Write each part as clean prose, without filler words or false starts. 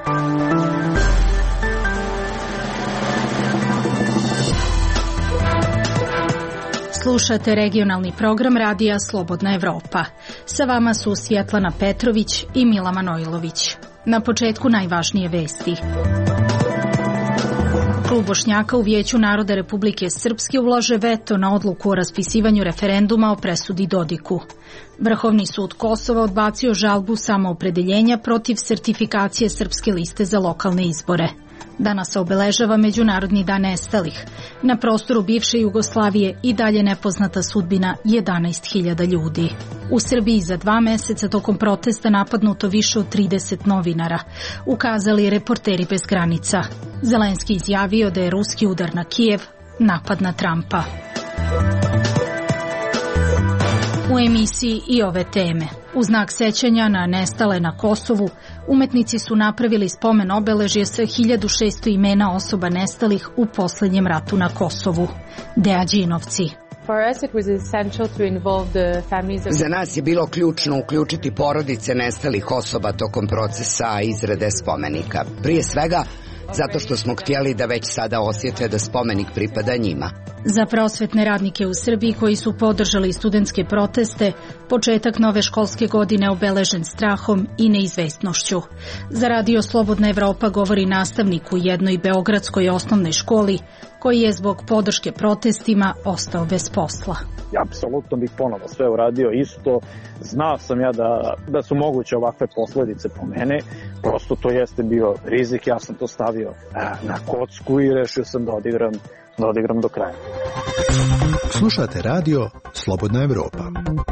Slušate regionalni program radija Slobodna Evropa. Sa vama su Svjetlana Petrović i Mila Manojlović. Na početku najvažnije vesti. Klub Bošnjaka u Vijeću naroda Republike Srpske ulaže veto na odluku o raspisivanju referenduma o presudi Dodiku. Vrhovni sud Kosova odbacio žalbu samoopredeljenja protiv sertifikacije Srpske liste za lokalne izbore. Danas se obeležava Međunarodni dan nestalih. Na prostoru bivše Jugoslavije i dalje nepoznata sudbina 11.000 ljudi. U Srbiji za 2 meseca tokom protesta napadnuto više od 30 novinara, ukazali Reporteri bez granica. Zelenski izjavio da je ruski udar na Kijev napad na Trumpa. U emisiji i ove teme. U znak sećanja na nestale na Kosovu, umetnici su napravili spomen obeležje sa 1600 imena osoba nestalih u posljednjem ratu na Kosovu. Deađinovci. Za nas je bilo ključno uključiti porodice nestalih osoba tokom procesa izrade spomenika. Prije svega, zato što smo htjeli da već sada osjete da spomenik pripada njima. Za prosvetne radnike u Srbiji koji su podržali studentske proteste, početak nove školske godine obeležen strahom i neizvesnošću. Za radio Slobodna Evropa govori nastavnik u jednoj beogradskoj osnovnoj školi koji je zbog podrške protestima ostao bez posla. Apsolutno bih ponovo sve uradio isto. Znao sam ja da su moguće ovakve posljedice po mene. Prosto to jeste bio rizik. Ja sam to stavio na kocku i rešio sam da odigram do kraja. Slušate radio Slobodna Evropa.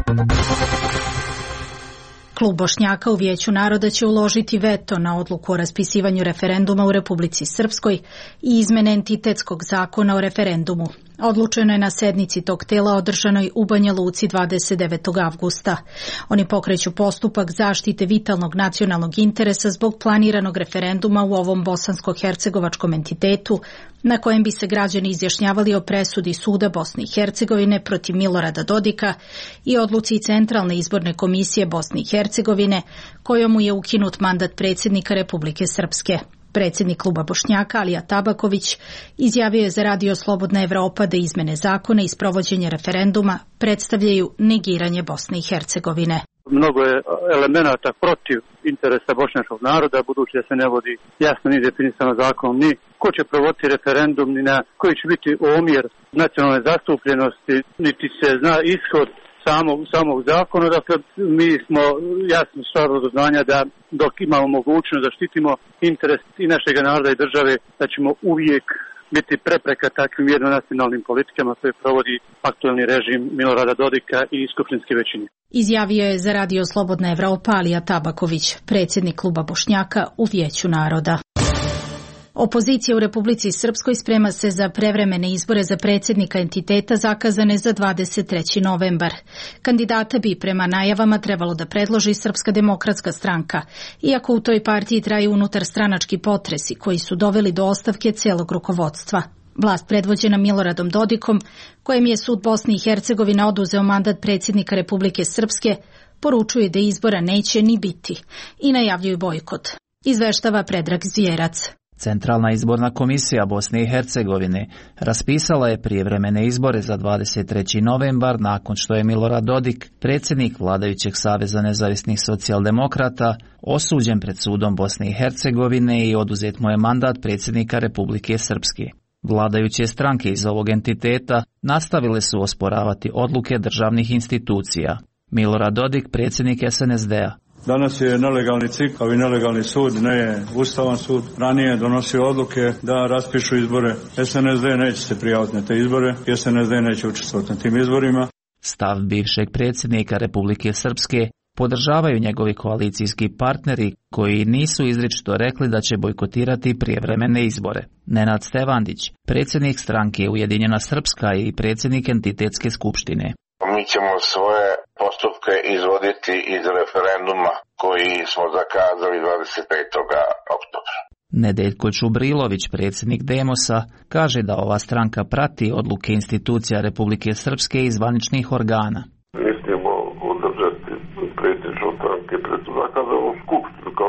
Klub Bošnjaka u Vijeću naroda će uložiti veto na odluku o raspisivanju referenduma u Republici Srpskoj i izmene entitetskog zakona o referendumu. Odlučeno je na sednici tog tela održanoj u Banja Luci 29. avgusta. Oni pokreću postupak zaštite vitalnog nacionalnog interesa zbog planiranog referenduma u ovom bosansko-hercegovačkom entitetu, na kojem bi se građani izjašnjavali o presudi Suda Bosne i Hercegovine protiv Milorada Dodika i odluci Centralne izborne komisije Bosne i Hercegovine, kojom mu je ukinut mandat predsjednika Republike Srpske. Predsjednik kluba Bošnjaka Alija Tabaković izjavio je za radio Slobodna Evropa da izmene zakona i sprovođenje referenduma predstavljaju negiranje Bosne i Hercegovine. Mnogo je elemenata protiv interesa bošnjačkog naroda, budući da se ne vodi jasno ni definisano zakonom ni ko će provoditi referendum, ni na koji će biti omjer nacionalne zastupljenosti, niti se zna ishod samog zakona. Dakle, mi smo jasno stvarno do znanja da dok imamo mogućnost da štitimo interes i našeg naroda i države, da ćemo uvijek biti prepreka takvim jednonacionalnim politikama koje provodi aktuelni režim Milorada Dodika i skupštinske većine. Izjavio je za radio Slobodna Evropa Alija Tabaković, predsjednik kluba Bošnjaka u Vijeću naroda. Opozicija u Republici Srpskoj sprema se za prevremene izbore za predsjednika entiteta zakazane za 23. novembar. Kandidata bi prema najavama trebalo da predloži Srpska demokratska stranka, iako u toj partiji traju unutarstranački potresi koji su doveli do ostavke celog rukovodstva. Vlast predvođena Miloradom Dodikom, kojem je sud Bosne i Hercegovine oduzeo mandat predsjednika Republike Srpske, poručuje da izbora neće ni biti i najavljuju bojkot. Izveštava Predrag Zvjerac. Centralna izborna komisija Bosne i Hercegovine raspisala je prijevremene izbore za 23. novembar nakon što je Milorad Dodik, predsjednik vladajućeg Saveza nezavisnih socijaldemokrata, osuđen pred sudom Bosne i Hercegovine i oduzet mu je mandat predsjednika Republike Srpske. Vladajuće stranke iz ovog entiteta nastavile su osporavati odluke državnih institucija. Milorad Dodik, predsjednik SNSD-a. Danas je nelegalni CIK, kao i nelegalni sud, ne je Ustavan sud, ranije donosio odluke da raspišu izbore. SNSD neće se prijaviti na te izbore, SNSD neće učestvovati na tim izborima. Stav bivšeg predsjednika Republike Srpske podržavaju njegovi koalicijski partneri koji nisu izričito rekli da će bojkotirati prijevremene izbore. Nenad Stevandić, predsjednik stranke Ujedinjena Srpska i predsjednik entitetske skupštine. Mi ćemo svoje postupke izvoditi iz referenduma koji smo zakazali 25. oktobra. Nedeljko Čubrilović, predsjednik Demosa, kaže da ova stranka prati odluke institucija Republike Srpske i zvaničnih organa. Mislimo održati predsjedništvo stranke pred zakazanom skupštinu kao što da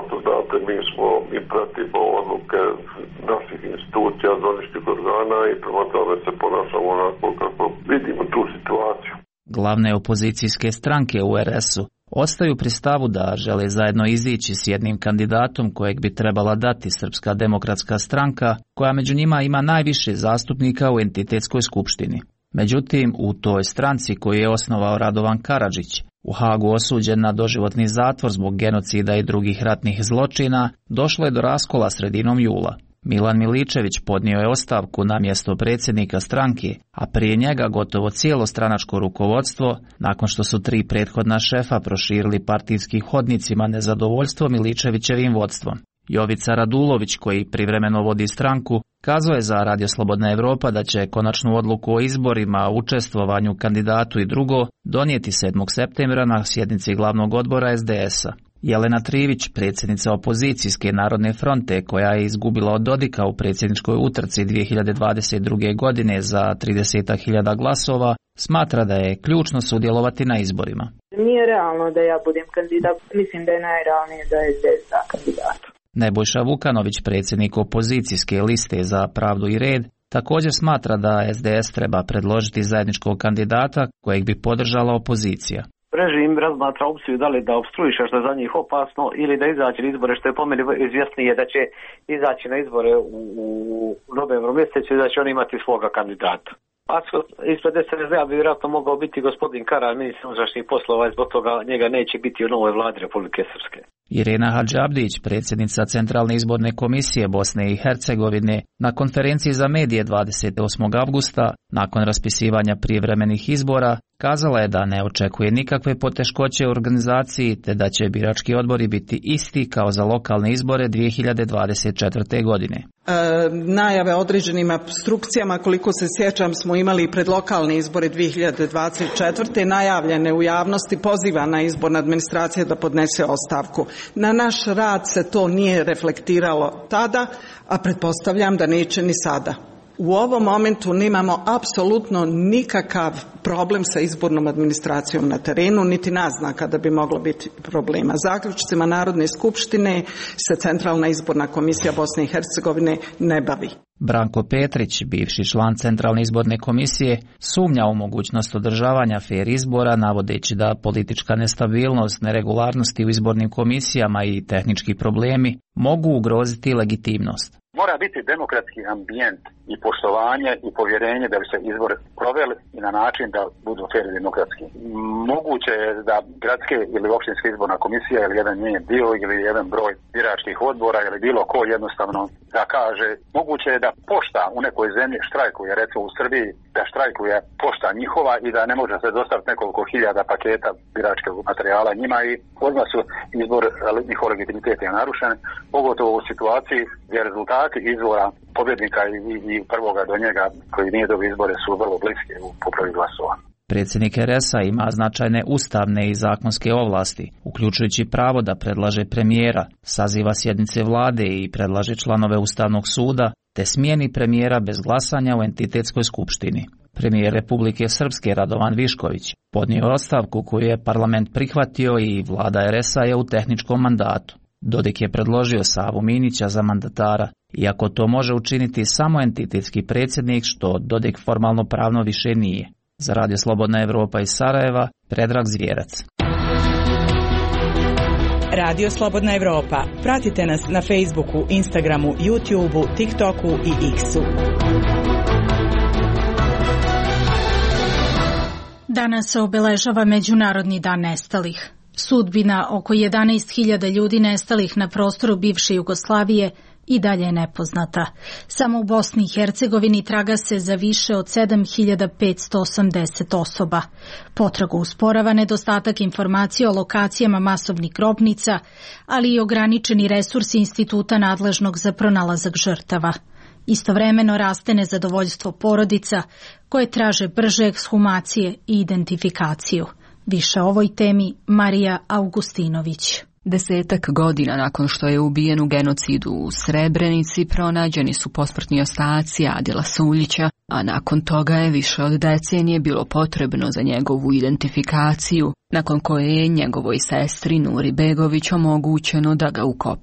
Dakle, mi smo i pratimo odluke naših institucija, zvaničnih organa i prema tome se ponašamo onako kako vidimo tu situaciju. Glavne opozicijske stranke u RS-u ostaju pri stavu da žele zajedno izići s jednim kandidatom kojeg bi trebala dati Srpska demokratska stranka, koja među njima ima najviše zastupnika u entitetskoj skupštini. Međutim, u toj stranci koju je osnovao Radovan Karadžić, u Hagu osuđen na doživotni zatvor zbog genocida i drugih ratnih zločina, došlo je do raskola sredinom jula. Milan Miličević podnio je ostavku na mjesto predsjednika stranke, a prije njega gotovo cijelo stranačko rukovodstvo, nakon što su 3 prethodna šefa proširili partijskim hodnicima nezadovoljstvo Miličevićevim vodstvom. Jovica Radulović, koji privremeno vodi stranku, kazao je za Radio Slobodna Evropa da će konačnu odluku o izborima, učestvovanju kandidatu i drugo donijeti 7. septembra na sjednici glavnog odbora SDS-a. Jelena Trivić, predsjednica opozicijske Narodne fronte, koja je izgubila od Dodika u predsjedničkoj utrci 2022. godine za 30.000 glasova, smatra da je ključno sudjelovati na izborima. Nije realno da ja budem kandidat, mislim da je najrealnije da je SDS za kandidata. Nebojša Vukanović, predsjednik opozicijske liste za pravdu i red, također smatra da SDS treba predložiti zajedničkog kandidata kojeg bi podržala opozicija. Režim razmatra opciju da li da opstruiše što je za njih opasno ili da izaći na izbore, što je po meni izvjesnije da će izaći na izbore u novembru mjesecu i da će on imati svoga kandidata. A ispred SNS-a bi vjerojatno mogao biti gospodin Karan, ministar unutrašnjih poslova, i zbog toga njega neće biti u novoj vladi Republike Srpske. Irena Hadžabdić, predsjednica Centralne izborne komisije Bosne i Hercegovine, na konferenciji za medije 28. avgusta, nakon raspisivanja prijevremenih izbora, kazala je da ne očekuje nikakve poteškoće u organizaciji te da će birački odbori biti isti kao za lokalne izbore 2024. godine. Najave određenim obstrukcijama, koliko se sjećam, smo imali i pred lokalne izbore 2024. najavljene u javnosti, poziva na izborna administracija da podnese ostavku. Na naš rad se to nije reflektiralo tada, a pretpostavljam da neće ni sada. U ovom momentu nemamo apsolutno nikakav problem sa izbornom administracijom na terenu, niti naznaka da bi moglo biti problema. Zaključcima Narodne skupštine se Centralna izborna komisija Bosne i Hercegovine ne bavi. Branko Petrić, bivši član Centralne izborne komisije, sumnja u mogućnost održavanja fer izbora, navodeći da politička nestabilnost, neregularnosti u izbornim komisijama i tehnički problemi mogu ugroziti legitimnost. Mora biti demokratski ambijent i poštovanje i povjerenje da bi se izbor proveli i na način da budu fer i demokratski. Moguće je da gradske ili općinska izborna komisija ili jedan njen dio ili jedan broj biračkih odbora ili bilo ko jednostavno da kaže, moguće je da pošta u nekoj zemlji štrajkuje, recimo u Srbiji, da štrajkuje pošta njihova i da ne može se dostaviti nekoliko hiljada paketa biračkog materijala njima i odmah su izbor, njihov legitimitet je narušen, pogotovo u situaciji gdje rezultati izbora pobjednika i prvoga do njega koji nije dobio izbore su vrlo bliski u popravi glasova. Predsjednik RS-a ima značajne ustavne i zakonske ovlasti, uključujući pravo da predlaže premijera, saziva sjednice vlade i predlaže članove Ustavnog suda, te smijeni premijera bez glasanja u entitetskoj skupštini. Premijer Republike Srpske Radovan Višković podnio ostavku koju je parlament prihvatio i vlada RS-a je u tehničkom mandatu. Dodik je predložio Savu Minića za mandatara, iako to može učiniti samo entitetski predsjednik, što Dodik formalno pravno više nije. Za Radio Slobodna Evropa iz Sarajeva, Predrag Zvjerac. Radio Slobodna Evropa. Pratite nas na Facebooku, Instagramu, YouTubeu, TikToku i X-u. Danas se obeležava Međunarodni dan nestalih. Sudbina oko 11.000 ljudi nestalih na prostoru bivše Jugoslavije i dalje je nepoznata. Samo u Bosni i Hercegovini traga se za više od 7.580 osoba. Potragu usporava nedostatak informacija o lokacijama masovnih grobnica, ali i ograničeni resursi instituta nadležnog za pronalazak žrtava. Istovremeno raste nezadovoljstvo porodica koje traže brže ekshumacije i identifikaciju. Više o ovoj temi Marija Augustinović. 10 godina nakon što je ubijen u genocidu u Srebrenici pronađeni su posmrtni ostaci Adila Suljića, a nakon toga je više od decenije bilo potrebno za njegovu identifikaciju, nakon koje je njegovoj sestri Nuri Begović omogućeno da ga ukopa.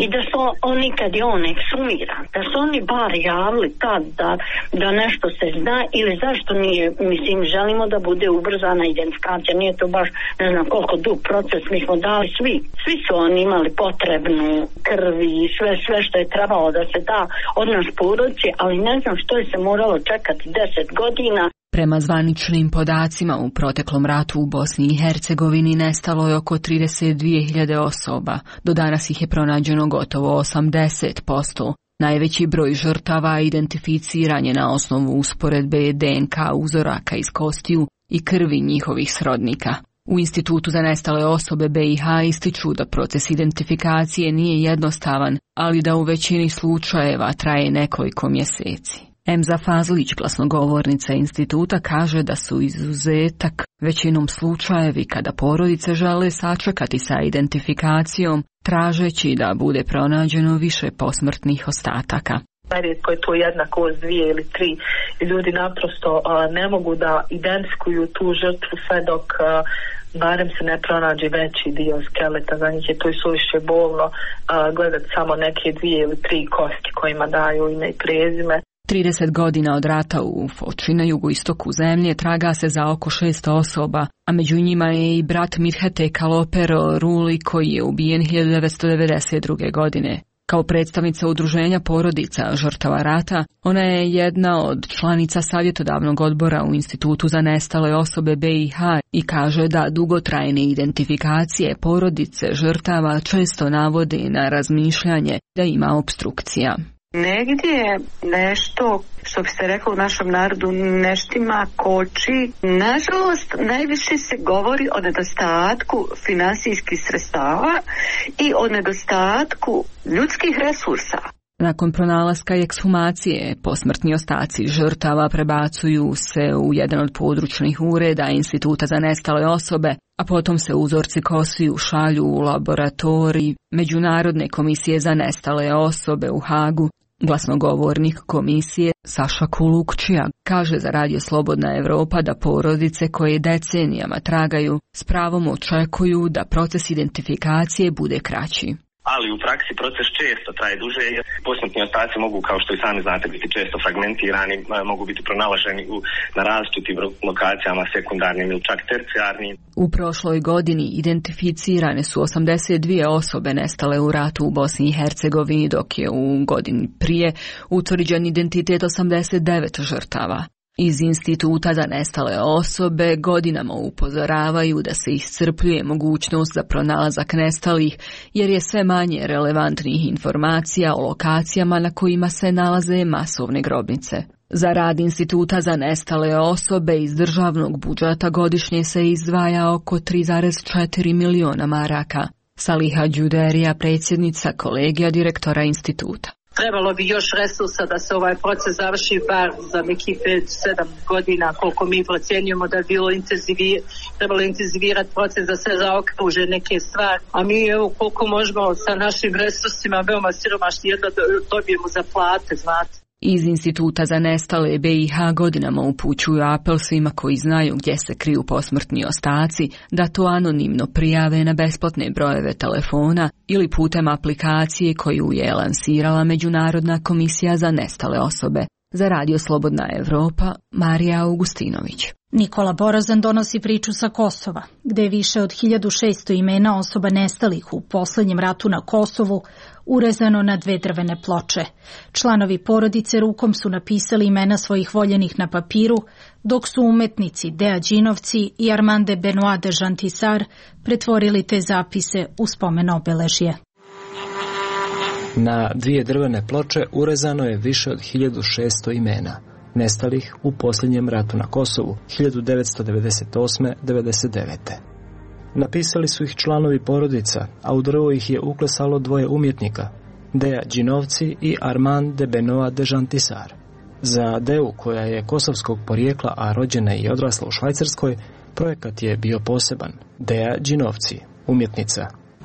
i da su oni, kad je on eksumiran, da su oni bar javili tad da nešto se zna, ili zašto nije, mislim, želimo da bude ubrzana identifikacija, nije to baš ne znam koliko dug proces, mi smo dali svi su oni imali potrebnu krvi i sve što je trebalo da se da od nas porodici, ali ne znam što je se moralo čekati 10 godina. Prema zvaničnim podacima, u proteklom ratu u Bosni i Hercegovini nestalo je oko 32.000 osoba. Do danas ih je pronađeno gotovo 80%. Najveći broj žrtava identificiran je na osnovu usporedbe DNK uzoraka iz kostiju i krvi njihovih srodnika. U Institutu za nestale osobe BiH ističu da proces identifikacije nije jednostavan, ali da u većini slučajeva traje nekoliko mjeseci. Emza Fazlić, glasnogovornica instituta, kaže da su izuzetak većinom slučajevi kada porodice žele sačekati sa identifikacijom, tražeći da bude pronađeno više posmrtnih ostataka. Nerijetko je to jednako s 2 ili 3 ljudi naprosto ne mogu da identifikuju tu žrtvu sve dok barem se ne pronađe veći dio skeleta. Za njih je to i suviše bolno gledati samo neke 2 ili 3 kosti kojima daju ime i prezime. 30 godina od rata u Foči na jugoistoku zemlje traga se za oko 600 osoba, a među njima je i brat Mirhete Kalopero Ruli koji je ubijen 1992. godine. Kao predstavnica udruženja porodica žrtava rata, ona je jedna od članica savjetodavnog odbora u Institutu za nestale osobe BiH i kaže da dugotrajne identifikacije porodice žrtava često navode na razmišljanje da ima opstrukcija. Negdje je nešto, što bi se reklo u našem narodu, neštima koči. Nažalost, najviše se govori o nedostatku finansijskih sredstava i o nedostatku ljudskih resursa. Nakon pronalaska i ekshumacije, posmrtni ostaci žrtava prebacuju se u jedan od područnih ureda Instituta za nestale osobe, a potom se uzorci kostiju šalju u laboratorij Međunarodne komisije za nestale osobe u Hagu. Glasnogovornik komisije Saša Kulukčija kaže za Radio Slobodna Evropa da porodice koje decenijama tragaju s pravom očekuju da proces identifikacije bude kraći. Ali u praksi proces često traje duže jer posmrtni ostaci mogu, kao što i sami znate, biti često fragmentirani, mogu biti pronalaženi na različitim lokacijama, sekundarnim ili čak tercijarnim. U prošloj godini identificirane su 82 osobe nestale u ratu u Bosni i Hercegovini, dok je u godini prije utvrđen identitet 89 žrtava. Iz Instituta za nestale osobe godinama upozoravaju da se iscrpljuje mogućnost za pronalazak nestalih, jer je sve manje relevantnih informacija o lokacijama na kojima se nalaze masovne grobnice. Za rad Instituta za nestale osobe iz državnog budžeta godišnje se izdvaja oko 3,4 miliona maraka. Saliha Đuderija, predsjednica kolegija direktora instituta. Trebalo bi još resursa da se ovaj proces završi bar za neki 5-7 godina, koliko mi procjenjujemo da bi trebalo intenzivirati proces da se zaokruže neke stvari. A mi evo koliko možemo sa našim resursima veoma siromašni jedno dobijemo za plate, znate. Iz Instituta za nestale BiH godinama upućuju apel svima koji znaju gdje se kriju posmrtni ostaci da to anonimno prijave na besplatne brojeve telefona ili putem aplikacije koju je lansirala Međunarodna komisija za nestale osobe. Za Radio Slobodna Evropa, Marija Augustinović. Nikola Borazan donosi priču sa Kosova, gde je više od 1600 imena osoba nestalih u posljednjem ratu na Kosovu urezano na 2 drvene ploče. Članovi porodice rukom su napisali imena svojih voljenih na papiru, dok su umetnici Dea Đinovci i Armande Benoit de Jantisar pretvorili te zapise u spomen obeležje. Na 2 drvene ploče urezano je više od 1600 imena nestalih u posljednjem ratu na Kosovu 1998-99. Napisali su ih članovi porodica, a u drvo ih je uklesalo 2 umjetnika, Dea Đinovci i Armand de Benoit de Jantisar. Za Deu, koja je kosovskog porijekla, a rođena i odrasla u Švajcarskoj, projekat je bio poseban. Dea Đinovci, umjetnica.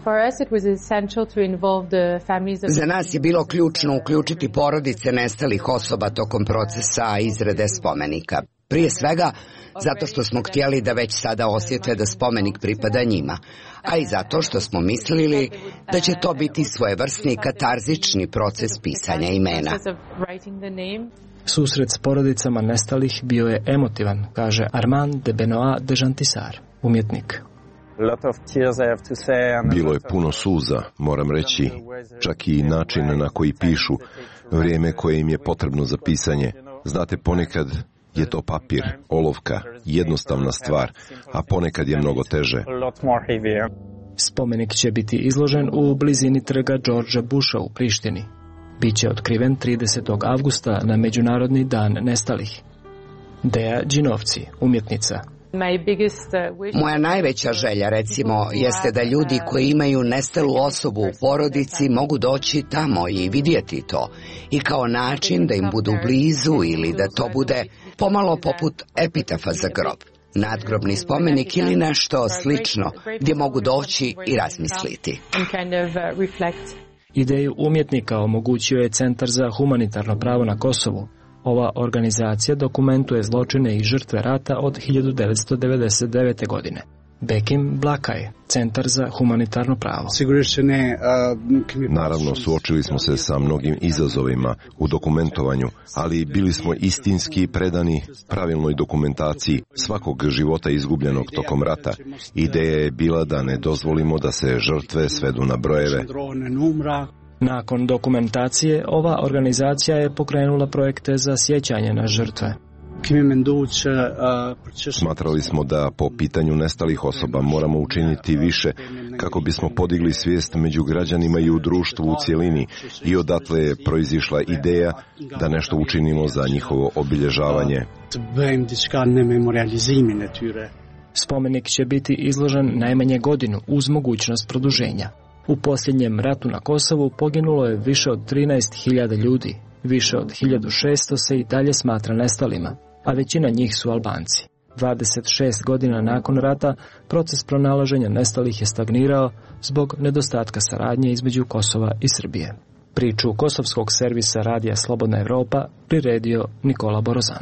Za nas je bilo ključno uključiti porodice nestalih osoba tokom procesa izrade spomenika. Prije svega, zato što smo htjeli da već sada osjete da spomenik pripada njima, a i zato što smo mislili da će to biti svojevrsni katarzični proces pisanja imena. Susret s porodicama nestalih bio je emotivan, kaže Armand de Benoit de Jantisar, umjetnik. Bilo je puno suza, moram reći, čak i način na koji pišu, vrijeme koje im je potrebno za pisanje. Znate, ponekad je to papir, olovka, jednostavna stvar, a ponekad je mnogo teže. Spomenik će biti izložen u blizini trga Georgea Busha u Prištini. Biće otkriven 30. avgusta na Međunarodni dan nestalih. Deja Đinovci, umjetnica. Moja najveća želja, recimo, jeste da ljudi koji imaju nestalu osobu u porodici mogu doći tamo i vidjeti to. I kao način da im budu blizu ili da to bude pomalo poput epitafa za grob. Nadgrobni spomenik ili nešto slično gdje mogu doći i razmisliti. Ideju umjetnika omogućio je Centar za humanitarno pravo na Kosovu. Ova organizacija dokumentuje zločine i žrtve rata od 1999. godine. Bekim Blakaj, Centar za humanitarno pravo. Naravno, suočili smo se sa mnogim izazovima u dokumentovanju, ali bili smo istinski predani pravilnoj dokumentaciji svakog života izgubljenog tokom rata. Ideja je bila da ne dozvolimo da se žrtve svedu na brojeve. Nakon dokumentacije, ova organizacija je pokrenula projekte za sjećanje na žrtve. Smatrali smo da po pitanju nestalih osoba moramo učiniti više kako bismo podigli svijest među građanima i u društvu u cjelini i odatle je proizišla ideja da nešto učinimo za njihovo obilježavanje. Spomenik će biti izložen najmanje godinu uz mogućnost produženja. U posljednjem ratu na Kosovu poginulo je više od 13.000 ljudi, više od 1.600 se i dalje smatra nestalima, a većina njih su Albanci. 26 godina nakon rata proces pronalaženja nestalih je stagnirao zbog nedostatka saradnje između Kosova i Srbije. Priču kosovskog servisa radija Slobodna Evropa priredio Nikola Borozan.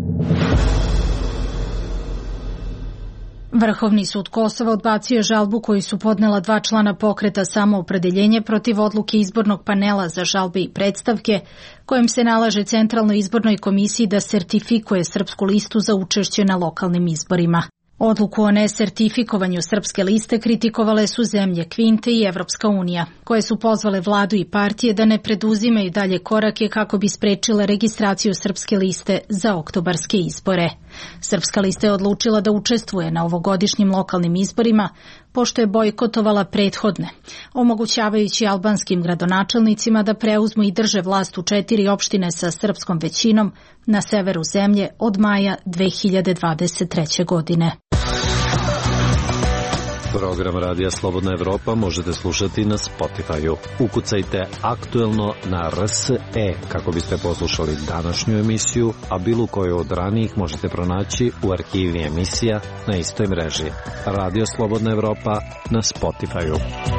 Vrhovni sud Kosova odbacio je žalbu koju su podnela 2 člana pokreta Samoopredeljenje protiv odluke izbornog panela za žalbe i predstavke, kojim se nalaže Centralnoj izbornoj komisiji da sertifikuje Srpsku listu za učešće na lokalnim izborima. Odluku o nesertifikovanju Srpske liste kritikovale su zemlje Kvinte i Evropska unija, koje su pozvale vladu i partije da ne preduzimaju dalje korake kako bi sprečile registraciju Srpske liste za oktobarske izbore. Srpska lista je odlučila da učestvuje na ovogodišnjim lokalnim izborima, pošto je bojkotovala prethodne, omogućavajući albanskim gradonačelnicima da preuzmu i drže vlast u 4 opštine sa srpskom većinom na severu zemlje od maja 2023. godine. Program Radija Slobodna Evropa možete slušati na Spotify-u. Ukucajte Aktuelno na RSE kako biste poslušali današnju emisiju, a bilo koju od ranijih možete pronaći u arhivi emisija na istoj mreži. Radio Slobodna Evropa na Spotify-u.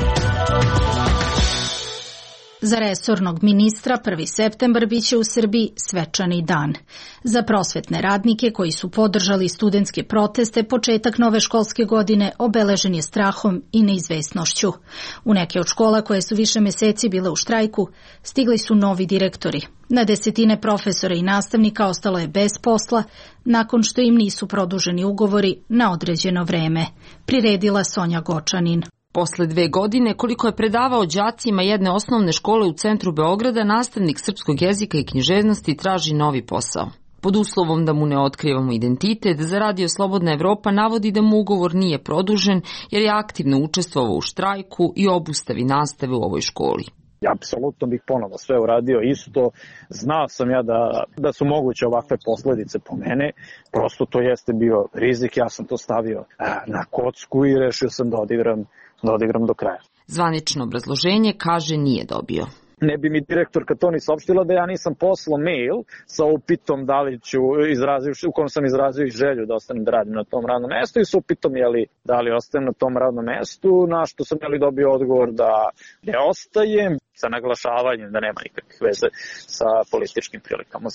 Za resornog ministra 1. septembar biće u Srbiji svečani dan. Za prosvetne radnike koji su podržali studentske proteste, početak nove školske godine obeležen je strahom i neizvesnošću. U neke od škola koje su više meseci bile u štrajku, stigli su novi direktori. Na desetine profesora i nastavnika ostalo je bez posla, nakon što im nisu produženi ugovori na određeno vreme. Priredila Sonja Gočanin. Posle 2 godine, koliko je predavao đacima jedne osnovne škole u centru Beograda, nastavnik srpskog jezika i književnosti traži novi posao. Pod uslovom da mu ne otkrivamo identitet, za Radio Slobodna Evropa navodi da mu ugovor nije produžen jer je aktivno učestvovao u štrajku i obustavi nastave u ovoj školi. Apsolutno bih ponovo sve uradio isto. Znao sam ja da su moguće ovakve posljedice po mene. Prosto to jeste bio rizik. Ja sam to stavio na kocku i rešio sam da odigram do kraja. Zvanično obrazloženje, kaže, nije dobio. Ne bi mi direktorka to ni saopštila da ja nisam poslao mail sa upitom da li ću u kom sam izrazio želju da ostanem da radim na tom radnom mestu i sa upitom da li ostajem na tom radnom mestu, na što sam dobio odgovor da ne ostajem, sa naglašavanjem da nema nikakvih veze sa političkim prilikama u zemlji.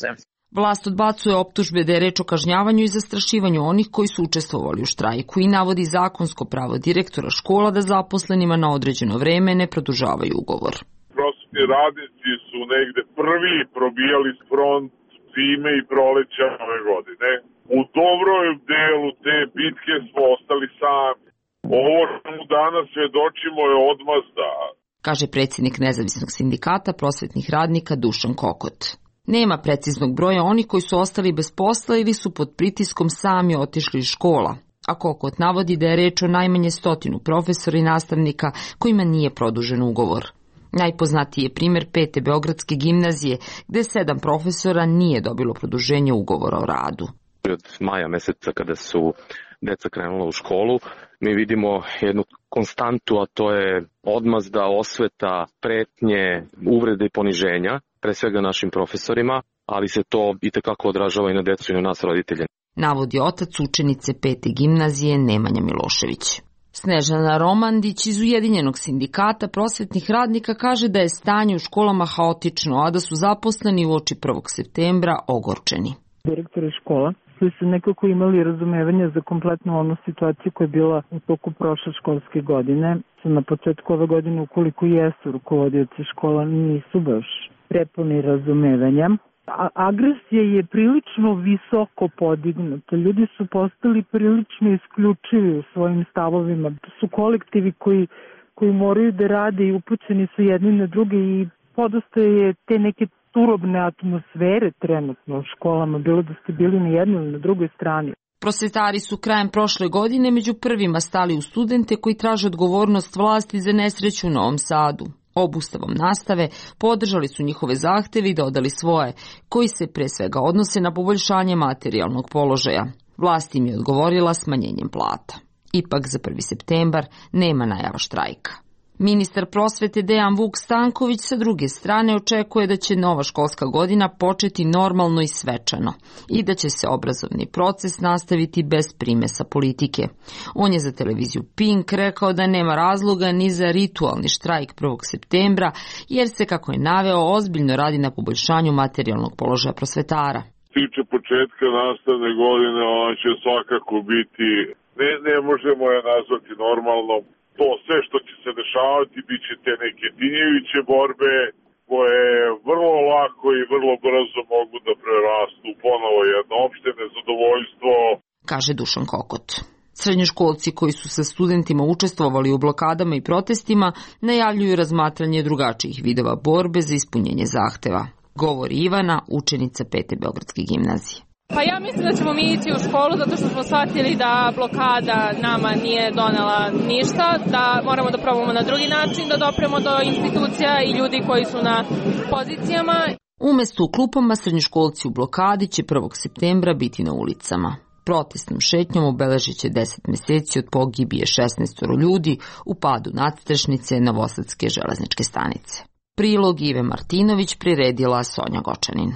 Vlast odbacuje optužbe da je reč o kažnjavanju i zastrašivanju onih koji su učestvovali u štrajku i navodi zakonsko pravo direktora škola da zaposlenima na određeno vreme ne produžavaju ugovor. Prosvetni radnici su negde prvi probijali front zime i proleća ove godine. U dobroj delu te bitke smo ostali sami. Ovo što danas svedočimo je odmazda, kaže predsjednik Nezavisnog sindikata prosvetnih radnika Dušan Kokot. Nema preciznog broja onih koji su ostali bez posla ili su pod pritiskom sami otišli iz škola, a Kokot navodi da je reč o najmanje 100 profesora i nastavnika kojima nije produžen ugovor. Najpoznatiji je primjer 5. Beogradske gimnazije, gde 7 profesora nije dobilo produženje ugovora o radu. Od maja meseca kada su deca krenula u školu, mi vidimo jednu konstantu, a to je odmazda, osveta, pretnje, uvrede i poniženja, pre svega našim profesorima, ali se to itekako odražava i na decu i na nas roditelje. Navodi otac učenice 5. gimnazije Nemanja Milošević. Snežana Romandić iz Ujedinjenog sindikata prosvetnih radnika kaže da je stanje u školama haotično, a da su zaposleni uoči 1. septembra ogorčeni. Direktori škola koji su nekako imali razumevanje za kompletnu onu situaciju koja je bila u toku prošle školske godine. Na početku ove godine, ukoliko jesu rukovodioci škola, nisu baš prepuni razumevanja. Agresija je prilično visoko podignuta. Ljudi su postali prilično isključivi u svojim stavovima. To su kolektivi koji moraju da rade i upućeni su jedni na druge i podosta je te neke turobne atmosfere trenutno u školama, bilo da ste bili na jednoj ili na drugoj strani. Prosvetari su krajem prošle godine među prvima stali u studente koji traže odgovornost vlasti za nesreću u Novom Sadu. Obustavom nastave podržali su njihove zahteve i dodali svoje, koji se pre svega odnose na poboljšanje materijalnog položaja. Vlast im je odgovorila smanjenjem plata. Ipak za 1. septembar nema najava štrajka. Ministar prosvete Dejan Vuk Stanković sa druge strane očekuje da će nova školska godina početi normalno i svečano i da će se obrazovni proces nastaviti bez primesa politike. On je za televiziju Pink rekao da nema razloga ni za ritualni štrajk 1. septembra, jer se, kako je naveo, ozbiljno radi na poboljšanju materijalnog položaja prosvetara. Tiče početka nastavne godine, ona će svakako biti, ne možemo je nazvati normalno. To sve što će se dešavati bit će te neke tinjeviće borbe koje vrlo lako i vrlo brzo mogu da prerastu ponovo jedno opšte nezadovoljstvo, kaže Dušan Kokot. Srednjoškolci koji su sa studentima učestvovali u blokadama i protestima najavljuju razmatranje drugačijih vidova borbe za ispunjenje zahteva. Govori Ivana, učenica 5. Beogradske gimnazije. Pa ja mislim da ćemo mi ići u školu zato što smo shvatili da blokada nama nije donela ništa, da moramo da probamo na drugi način da dopremo do institucija i ljudi koji su na pozicijama. Umesto u klupama, srednjoškolci u blokadi će 1. septembra biti na ulicama. Protestnom šetnjom obeležit će 10 meseci od pogibije 16 ljudi u padu nadstrešnice Novosadske železničke stanice. Prilog Ive Martinović priredila Sonja Gočanin.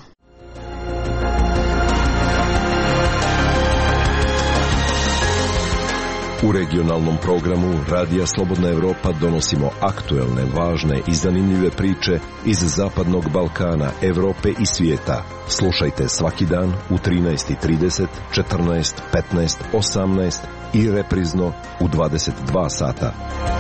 U regionalnom programu Radija Slobodna Evropa donosimo aktuelne, važne i zanimljive priče iz Zapadnog Balkana, Evrope i svijeta. Slušajte svaki dan u 13:30, 14, 15, 18 i reprizno u 22 sata.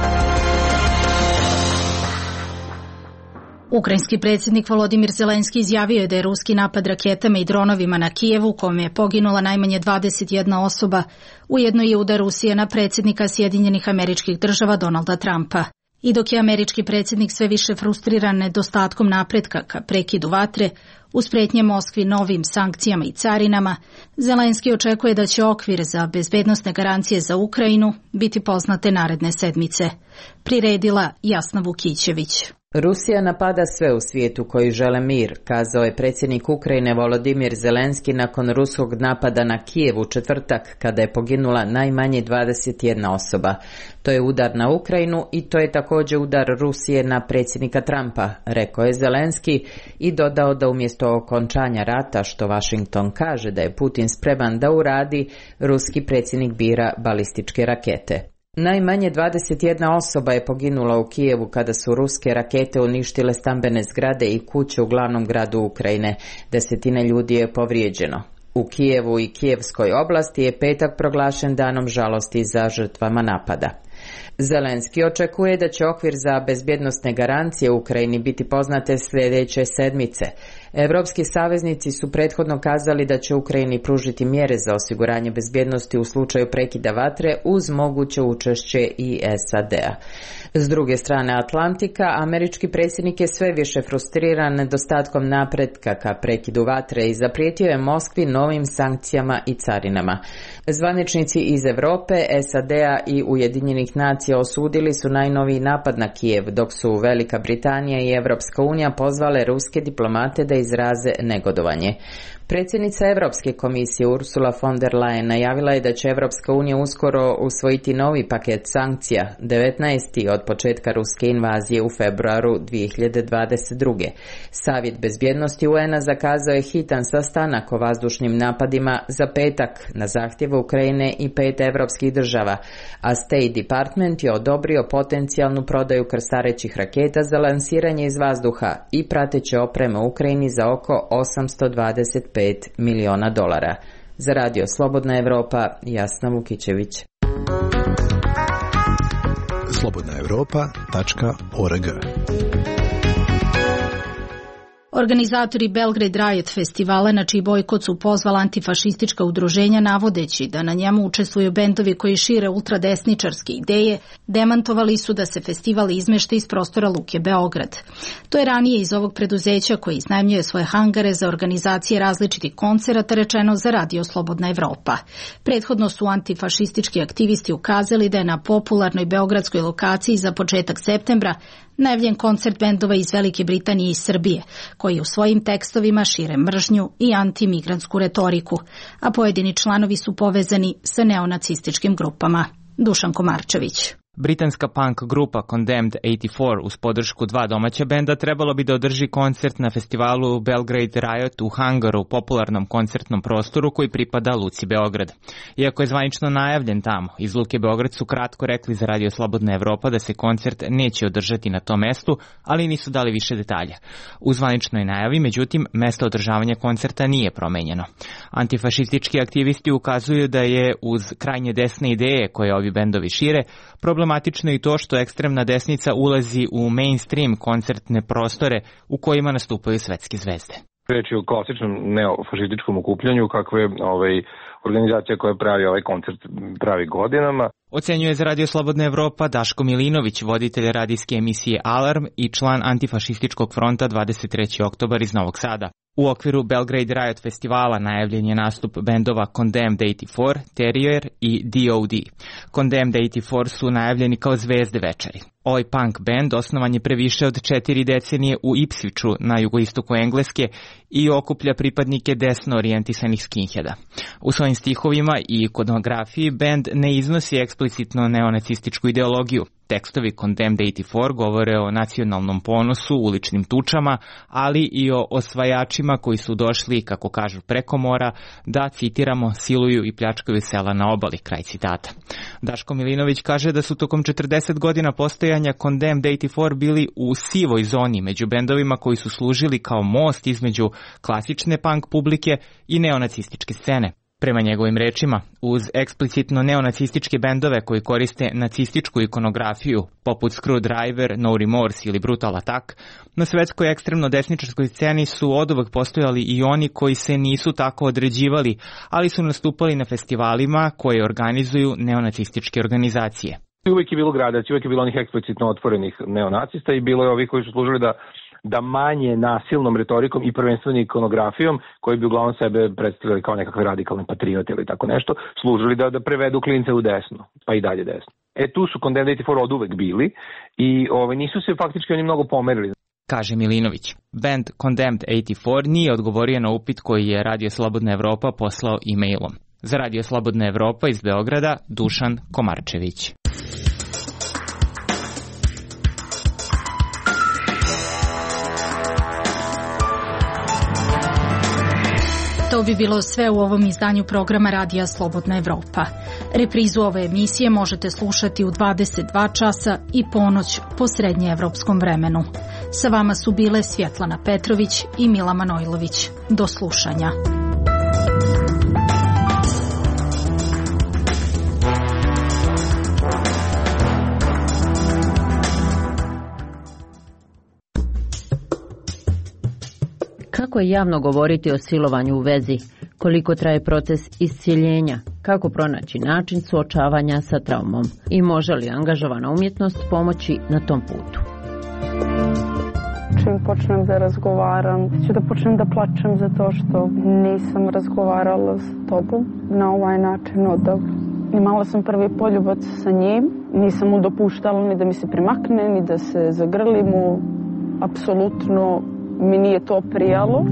Ukrajinski predsjednik Volodimir Zelenski izjavio je da je ruski napad raketama i dronovima na Kijevu, u kome je poginula najmanje 21 osoba, ujedno je udar Rusije na predsjednika Sjedinjenih Američkih Država Donalda Trumpa. I dok je američki predsjednik sve više frustriran nedostatkom napretka ka prekidu vatre, uz prijetnje Moskvi novim sankcijama i carinama, Zelenski očekuje da će okvir za bezbednosne garancije za Ukrajinu biti poznate naredne sedmice. Priredila Jasna Vukićević. Rusija napada sve u svijetu koji žele mir, kazao je predsjednik Ukrajine Volodimir Zelenski nakon ruskog napada na Kijev u četvrtak, kada je poginula najmanje 21 osoba. To je udar na Ukrajinu i to je također udar Rusije na predsjednika Trumpa, rekao je Zelenski i dodao da umjesto okončanja rata, što Washington kaže da je Putin spreman da uradi, ruski predsjednik bira balističke rakete. Najmanje 21 osoba je poginula u Kijevu kada su ruske rakete uništile stambene zgrade i kuće u glavnom gradu Ukrajine. Desetine ljudi je povrijeđeno. U Kijevu i Kijevskoj oblasti je petak proglašen danom žalosti za žrtvama napada. Zelenski očekuje da će okvir za bezbjednosne garancije u Ukrajini biti poznate sljedeće sedmice. Evropski saveznici su prethodno kazali da će Ukrajini pružiti mjere za osiguranje bezbjednosti u slučaju prekida vatre uz moguće učešće i SAD-a. S druge strane Atlantika, američki predsjednik je sve više frustriran nedostatkom napretka ka prekidu vatre i zaprijetio je Moskvi novim sankcijama i carinama. Zvaničnici iz Europe, SAD-a i Ujedinjenih nacija osudili su najnoviji napad na Kijev, dok su Velika Britanija i Evropska unija pozvale ruske diplomate da izraze negodovanje. Predsjednica Europske komisije Ursula von der Leyen najavila je da će Evropska unija uskoro usvojiti novi paket sankcija, 19. od početka ruske invazije u februaru 2022. Savjet bezbjednosti UN-a zakazao je hitan sastanak o vazdušnim napadima za petak na zahtjev Ukrajine i 5 evropskih država, a State Department je odobrio potencijalnu prodaju krstarećih raketa za lansiranje iz vazduha i prateće opreme Ukrajini za oko $825 miliona. Za Radio Slobodna Evropa, Jasna Vukićević. slobodnaevropa.org. Organizatori Belgrade Riot festivala, na čiji bojkot su pozvala antifašistička udruženja navodeći da na njemu učestvuju bendovi koji šire ultradesničarske ideje, demantovali su da se festival izmešta iz prostora Luke Beograd. To je ranije iz ovog preduzeća koji iznajmljuje svoje hangare za organizacije različitih koncerata rečeno za Radio Slobodna Evropa. Prethodno su antifašistički aktivisti ukazali da je na popularnoj beogradskoj lokaciji za početak septembra najavljen koncert bendova iz Velike Britanije i Srbije, koji u svojim tekstovima šire mržnju i antimigrantsku retoriku, a pojedini članovi su povezani sa neonacističkim grupama. Dušan Komarčević. Britanska punk grupa Condemned 84 uz podršku 2 domaća benda trebalo bi da održi koncert na festivalu Belgrade Riot u hangaru, popularnom koncertnom prostoru koji pripada Luci Beograd. Iako je zvanično najavljen tamo, iz Luke Beograd su kratko rekli za Radio Slobodna Evropa da se koncert neće održati na tom mestu, ali nisu dali više detalja. U zvaničnoj najavi, međutim, mesto održavanja koncerta nije promenjeno. Antifašistički aktivisti ukazuju da je uz krajnje desne ideje koje ovi bendovi šire, problematično je i to što ekstremna desnica ulazi u mainstream koncertne prostore u kojima nastupaju svetske zvezde. Reč je o klasičnom neofašističkom okupljanju kakve organizacija koja pravi ovaj koncert pravi godinama. Ocenjuje za Radio Slobodna Evropa Daško Milinović, voditelj radijske emisije Alarm i član antifašističkog fronta 23. oktobar iz Novog Sada. U okviru Belgrade Riot festivala najavljen je nastup bendova Condemned 84, Terrier i DOD. Condemned 84 su najavljeni kao zvezde večeri. Ovaj punk band osnovan je pre više od 4 decenije u Ipswichu na jugoistoku Engleske i okuplja pripadnike desno orijentisanih skinheada. U svojim stihovima i ikonografiji band ne iznosi eksplicitno neonacističku ideologiju. Tekstovi Condemned 84 govore o nacionalnom ponosu, uličnim tučama, ali i o osvajačima koji su došli, kako kažu, preko mora, da, citiramo, siluju i pljačkaju sela na obali, kraj citata. Daško Milinović kaže da su tokom 40 godina postojanja Condemned 84 bili u sivoj zoni među bendovima koji su služili kao most između klasične punk publike i neonacističke scene. Prema njegovim rečima, uz eksplicitno neonacističke bendove koji koriste nacističku ikonografiju, poput Screwdriver, No Remorse ili Brutal Attack, na svetskoj ekstremno desničarskoj sceni su oduvek postojali i oni koji se nisu tako određivali, ali su nastupali na festivalima koje organizuju neonacističke organizacije. Uvijek je bilo gradacija, uvijek je bilo onih eksplicitno otvorenih neonacista i bilo je ovih koji su služili da manje nasilnom retorikom i prvenstveno ikonografijom, koji bi uglavnom sebe predstavljali kao nekakve radikalne patriote ili tako nešto, služili da prevedu klince u desno, pa i dalje desno. Tu su Condemned 84 od uvek bili i nisu se faktički oni mnogo pomerili. Kaže Milinović. Band Condemned 84 nije odgovorio na upit koji je Radio Slobodna Evropa poslao e-mailom. Za Radio Slobodna Evropa iz Beograda, Dušan Komarčević. To bi bilo sve u ovom izdanju programa Radija Slobodna Evropa. Reprizu ove emisije možete slušati u 22 časa i ponoć po srednjeevropskom vremenu. Sa vama su bile Svjetlana Petrović i Mila Manojlović. Do slušanja. Kako je javno govoriti o silovanju u vezi? Koliko traje proces iscjeljenja? Kako pronaći način suočavanja sa traumom? I može li angažovana umjetnost pomoći na tom putu? Čim počnem da razgovaram, ću da počnem da plačem zato što nisam razgovarala s tobom na ovaj način odav. Imala sam prvi poljubac sa njim, nisam mu dopuštala ni da mi se primakne, ni da se zagrlimo. Apsolutno mi nije to prijalo.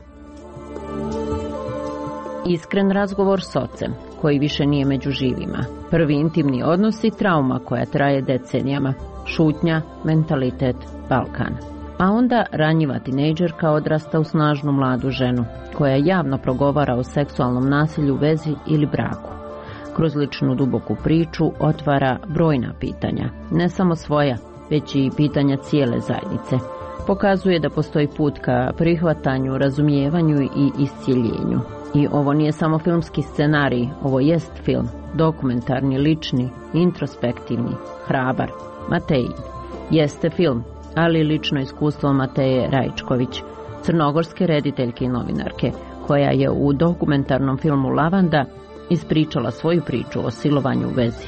Iskren razgovor s ocem, koji više nije među živima. Prvi intimni odnos i trauma koja traje decenijama. Šutnja, mentalitet, Balkan. A onda ranjiva tinejdžerka odrasta u snažnu mladu ženu, koja javno progovara o seksualnom nasilju u vezi ili braku. Kroz ličnu duboku priču otvara brojna pitanja, ne samo svoja, već i pitanja cijele zajednice. Pokazuje da postoji put ka prihvatanju, razumijevanju i iscjeljenju. I ovo nije samo filmski scenarij, ovo jest film, dokumentarni, lični, introspektivni, hrabar. Matej jeste film, ali lično iskustvo Mateje Rajčković, crnogorske rediteljke i novinarke, koja je u dokumentarnom filmu Lavanda ispričala svoju priču o silovanju u vezi.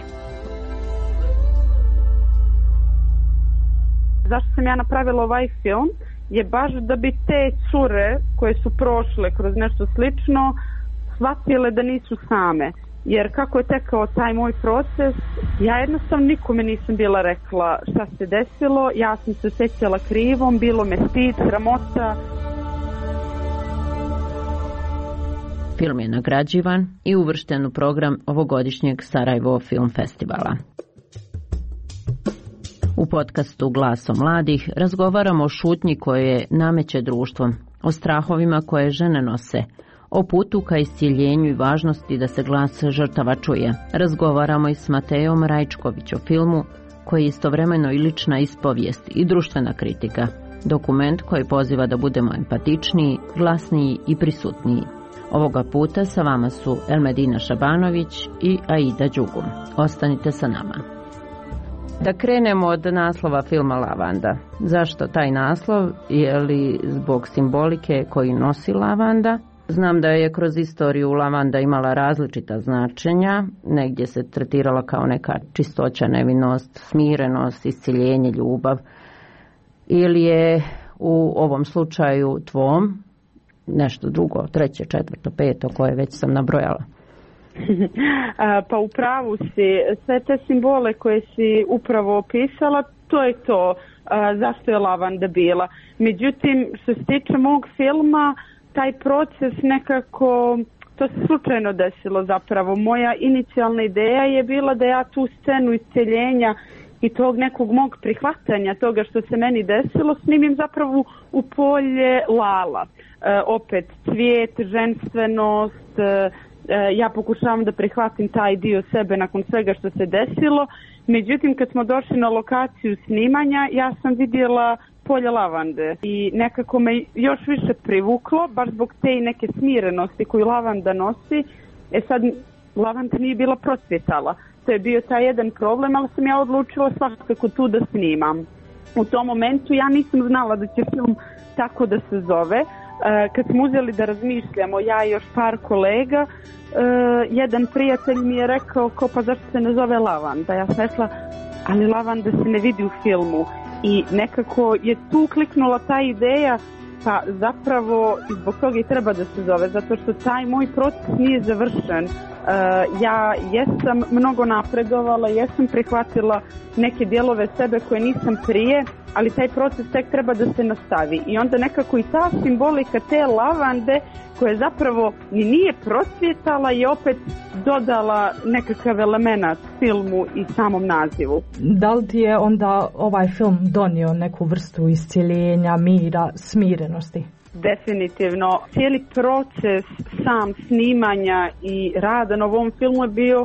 Zašto sam ja napravila ovaj film je baš da bi te cure koje su prošle kroz nešto slično shvatile da nisu same. Jer kako je tekao taj moj proces, ja jednostavno nikome nisam bila rekla šta se desilo, ja sam se osjećala krivom, bilo me stid, sramota. Film je nagrađivan i uvršten u program ovogodišnjeg Sarajevo Film Festivala. U podcastu Glasom mladih razgovaramo o šutnji koje nameće društvom, o strahovima koje žene nose, o putu ka iscjeljenju i važnosti da se glas žrtava čuje. Razgovaramo i s Matejom Rajčković o filmu koji je istovremeno i lična ispovijest i društvena kritika. Dokument koji poziva da budemo empatičniji, glasniji i prisutniji. Ovoga puta sa vama su Elmedina Šabanović i Aida Đugum. Ostanite sa nama. Da krenemo od naslova filma Lavanda. Zašto taj naslov? Je li zbog simbolike koju nosi lavanda? Znam da je kroz istoriju lavanda imala različita značenja. Negdje se tretirala kao neka čistoća, nevinost, smirenost, iscjeljenje, ljubav. Ili je u ovom slučaju tvom nešto drugo, treće, četvrto, peto, koje već sam nabrojala? Pa u pravu si, sve te simbole koje si upravo opisala, to je to zašto je lavanda bila. Međutim, što se tiče mog filma, taj proces nekako, to se slučajno desilo zapravo. Moja inicijalna ideja je bila da ja tu scenu iscjeljenja i tog nekog mog prihvatanja toga što se meni desilo snimim zapravo u polje Lala. Opet cvijet, ženstvenost, ja pokušavam da prihvatim taj dio sebe nakon svega što se desilo. Međutim, kad smo došli na lokaciju snimanja, ja sam vidjela polje lavande i nekako me još više privuklo, baš zbog te i neke smirenosti koju lavanda nosi. Sad, lavanda nije bila procvjetala. To je bio taj jedan problem, ali sam ja odlučila svakako tu da snimam. U tom momentu ja nisam znala da će film tako da se zove. Kad smo uzeli da razmišljamo, ja i još par kolega, jedan prijatelj mi je rekao pa zašto se ne zove Lavanda? Ja sam rekla, ali lavanda se ne vidi u filmu. I nekako je tu kliknula ta ideja, pa zapravo zbog toga i treba da se zove, zato što taj moj proces nije završen. Ja jesam mnogo napredovala, jesam prihvatila neke dijelove sebe koje nisam prije, ali taj proces tek treba da se nastavi. I onda nekako i ta simbolika te lavande koja zapravo ni nije procvjetala i opet dodala nekakav element filmu i samom nazivu. Da li ti je onda ovaj film donio neku vrstu iscjeljenja, mira, smirenosti? Definitivno. Cijeli proces sam snimanja i rada na ovom filmu je bio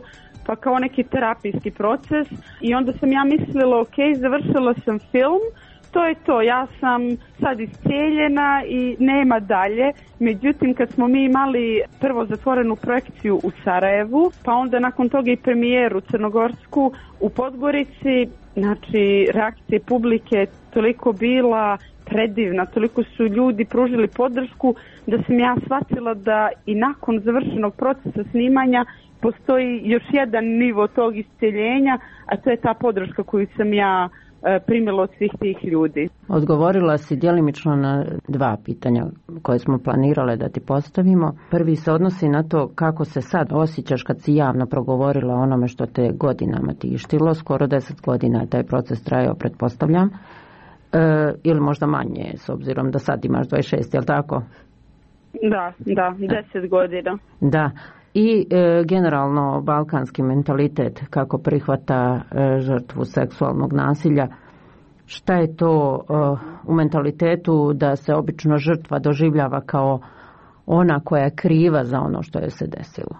pa kao neki terapijski proces i onda sam ja mislila ok, završila sam film, to je to, ja sam sad iscijeljena i nema dalje. Međutim, kad smo mi imali prvo zatvorenu projekciju u Sarajevu, pa onda nakon toga i premijeru crnogorsku u Podgorici, znači reakcija publike toliko bila predivna, toliko su ljudi pružili podršku da sam ja shvatila da i nakon završenog procesa snimanja postoji još jedan nivo tog isceljenja, a to je ta podrška koju sam ja primila od svih tih ljudi. Odgovorila si djelimično na 2 pitanja koje smo planirale da ti postavimo. Prvi se odnosi na to kako se sad osjećaš kad si javno progovorila o onome što te godinama tištilo. Skoro 10 godina je taj proces trajao, pretpostavljam. Ili možda manje, s obzirom da sad imaš 26, jel tako? Da, 10 godina. Da. I generalno balkanski mentalitet kako prihvata žrtvu seksualnog nasilja. Šta je to u mentalitetu da se obično žrtva doživljava kao ona koja je kriva za ono što je se desilo?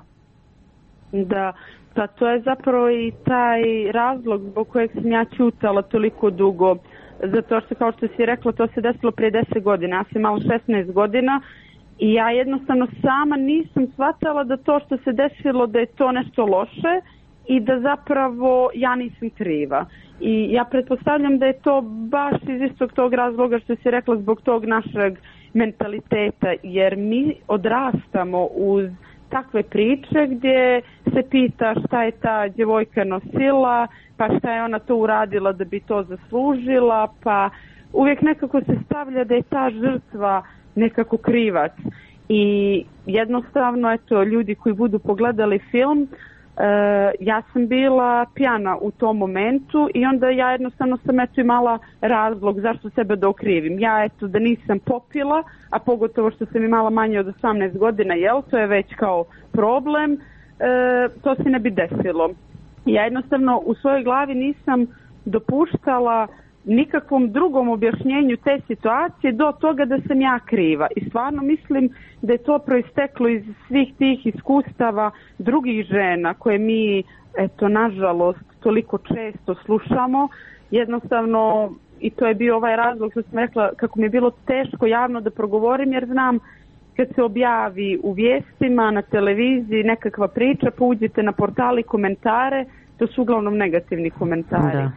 Da, pa to je zapravo i taj razlog zbog kojeg sam ja ćutala toliko dugo. Zato što, kao što si rekla, to se desilo prije 10 godina. Ja sam imala 16 godina. I ja jednostavno sama nisam shvatala da to što se desilo da je to nešto loše i da zapravo ja nisam kriva. I ja pretpostavljam da je to baš iz istog tog razloga što si rekla zbog tog našeg mentaliteta, jer mi odrastamo uz takve priče gdje se pita šta je ta djevojka nosila, pa šta je ona to uradila da bi to zaslužila, pa uvijek nekako se stavlja da je ta žrtva nekako krivac. I jednostavno, eto, ljudi koji budu pogledali film, ja sam bila pijana u tom momentu i onda ja jednostavno sam imala razlog zašto sebe da okrivim. Ja da nisam popila, a pogotovo što sam imala manje od 18 godina, to je već kao problem, to se ne bi desilo. Ja jednostavno u svojoj glavi nisam dopuštala nikakvom drugom objašnjenju te situacije do toga da sam ja kriva. I stvarno mislim da je to proisteklo iz svih tih iskustava drugih žena koje mi, nažalost, toliko često slušamo. Jednostavno, i to je bio ovaj razlog što sam rekla kako mi je bilo teško javno da progovorim, jer znam kad se objavi u vijestima, na televiziji nekakva priča, pa uđete na portali komentare, to su uglavnom negativni komentari. Da.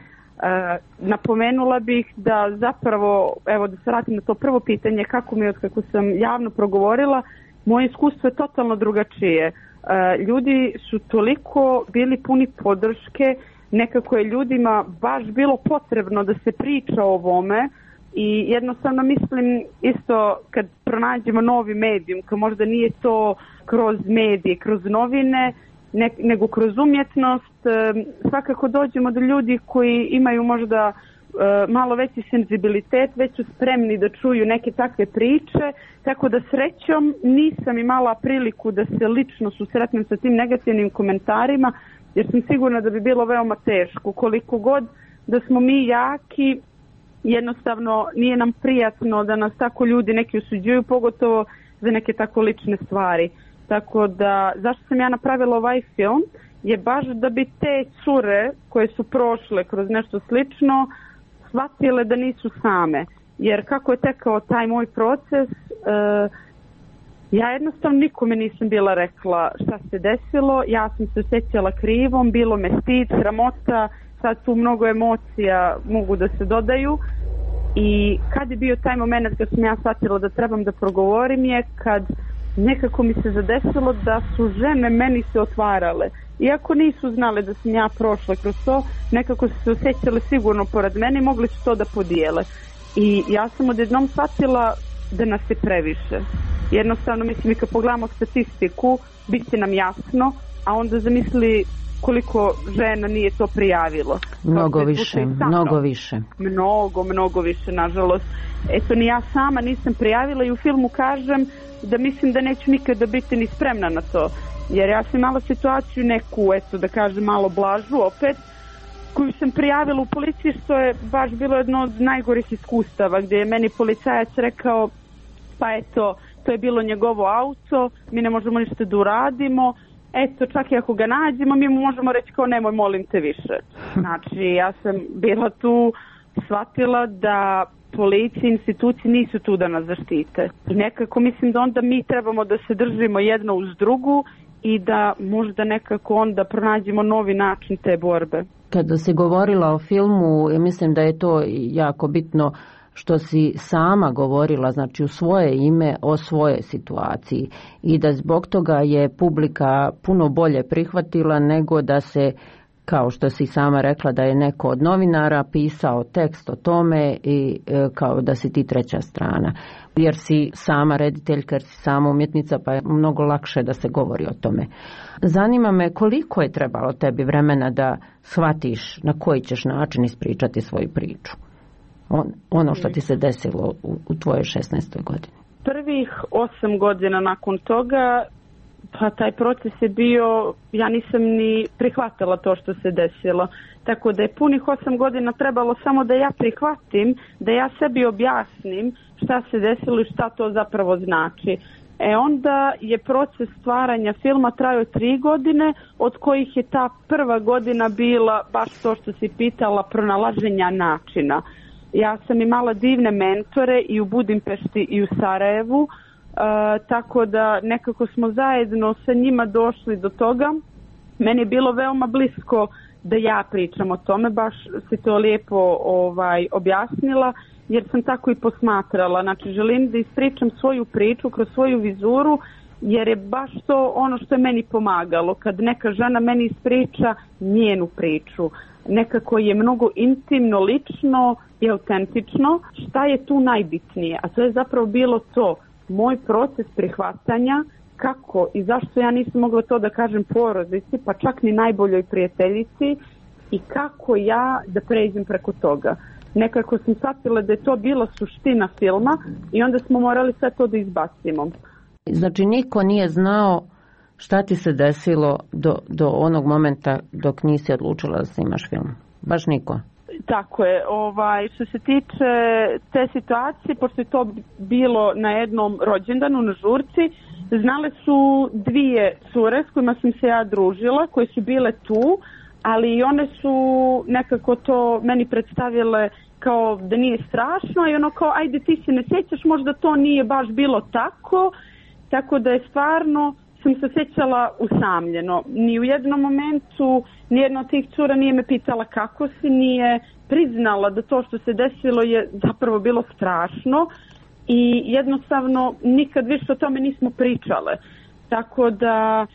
Napomenula bih da zapravo, evo da se vratim na to prvo pitanje, kako mi otkako sam javno progovorila, moje iskustvo je totalno drugačije. Ljudi su toliko bili puni podrške, nekako je ljudima baš bilo potrebno da se priča o ovome i jednostavno mislim isto kad pronađemo novi medijum, kao možda nije to kroz medije, kroz novine, nego kroz umjetnost, svakako dođemo do ljudi koji imaju možda malo veći senzibilitet, već su spremni da čuju neke takve priče, tako da srećom nisam imala priliku da se lično susretnem sa tim negativnim komentarima, jer sam sigurna da bi bilo veoma teško. Koliko god da smo mi jaki, jednostavno nije nam prijatno da nas tako ljudi neki osuđuju, pogotovo za neke tako lične stvari. Tako da, zašto sam ja napravila ovaj film, je baš da bi te cure koje su prošle kroz nešto slično shvatile da nisu same. Jer kako je tekao taj moj proces, ja jednostavno nikome nisam bila rekla šta se desilo, ja sam se osjećala krivom, bilo me stid, sramota, sad tu mnogo emocija mogu da se dodaju. I kad je bio taj moment kad sam ja shvatila da trebam da progovorim je kad nekako mi se zadesilo da su žene meni se otvarale. Iako nisu znale da sam ja prošla kroz to, nekako su se osjećale sigurno pored mene i mogli su to da podijele. I ja sam odjednom shvatila da nas je previše. Jednostavno, mislim, i kad pogledamo statistiku, bit će nam jasno, a onda zamisli koliko žena nije to prijavilo. Mnogo više. Mnogo više, nažalost. Eto, ni ja sama nisam prijavila i u filmu kažem da mislim da neću nikada biti ni spremna na to. Jer ja sam imala situaciju neku, da kažem, malo blažu opet, koju sam prijavila u policiji, što je baš bilo jedno od najgorih iskustava, gdje je meni policajac rekao, pa eto, to je bilo njegovo auto, mi ne možemo ništa da uradimo, eto, čak i ako ga nađemo, mi mu možemo reći kao nemoj, molim te više. Znači, ja sam bila tu, shvatila da policija i institucije nisu tu da nas zaštite. I nekako mislim da onda mi trebamo da se držimo jedno uz drugu i da možda nekako onda pronađemo novi način te borbe. Kada si govorila o filmu, ja mislim da je to jako bitno što si sama govorila, znači u svoje ime o svojoj situaciji i da zbog toga je publika puno bolje prihvatila nego da se, kao što si sama rekla, da je neko od novinara pisao tekst o tome i kao da si ti treća strana. Jer si sama rediteljka, jer si sama umjetnica, pa je mnogo lakše da se govori o tome. Zanima me koliko je trebalo tebi vremena da shvatiš na koji ćeš način ispričati svoju priču. Ono što ti se desilo u tvojoj 16. godini. Prvih 8 godina nakon toga, pa taj proces je bio, ja nisam ni prihvatila to što se desilo. Tako da je punih 8 godina trebalo samo da ja prihvatim, da ja sebi objasnim šta se desilo i šta to zapravo znači. Onda je proces stvaranja filma trajao 3 godine, od kojih je ta prva godina bila baš to što si pitala, pronalaženja načina. Ja sam imala divne mentore i u Budimpešti i u Sarajevu, tako da nekako smo zajedno sa njima došli do toga. Meni je bilo veoma blisko da ja pričam o tome, baš si to lijepo objasnila, jer sam tako i posmatrala. Znači, želim da ispričam svoju priču kroz svoju vizuru, jer je baš to ono što je meni pomagalo. Kad neka žena meni ispriča njenu priču, nekako je mnogo intimno, lično i autentično. Šta je tu najbitnije? A to je zapravo bilo to, moj proces prihvatanja, kako i zašto ja nisam mogla to da kažem porodici, pa čak ni najboljoj prijateljici, i kako ja da pređem preko toga. Nekako sam shvatila da je to bila suština filma i onda smo morali sve to da izbacimo. Znači niko nije znao šta ti se desilo do onog momenta dok nisi odlučila da snimaš film? Baš niko? Tako je. Što se tiče te situacije, pošto je to bilo na jednom rođendanu na žurci, znale su 2 cure s kojima sam se ja družila, koje su bile tu, ali one su nekako to meni predstavile kao da nije strašno i ono kao ajde ti se ne sjećaš, možda to nije baš bilo tako da je stvarno sam se sjećala usamljeno. Ni u jednom momentu nijedna od tih cura nije me pitala kako si, nije priznala da to što se desilo je zapravo bilo strašno i jednostavno nikad više o tome nismo pričale. Tako da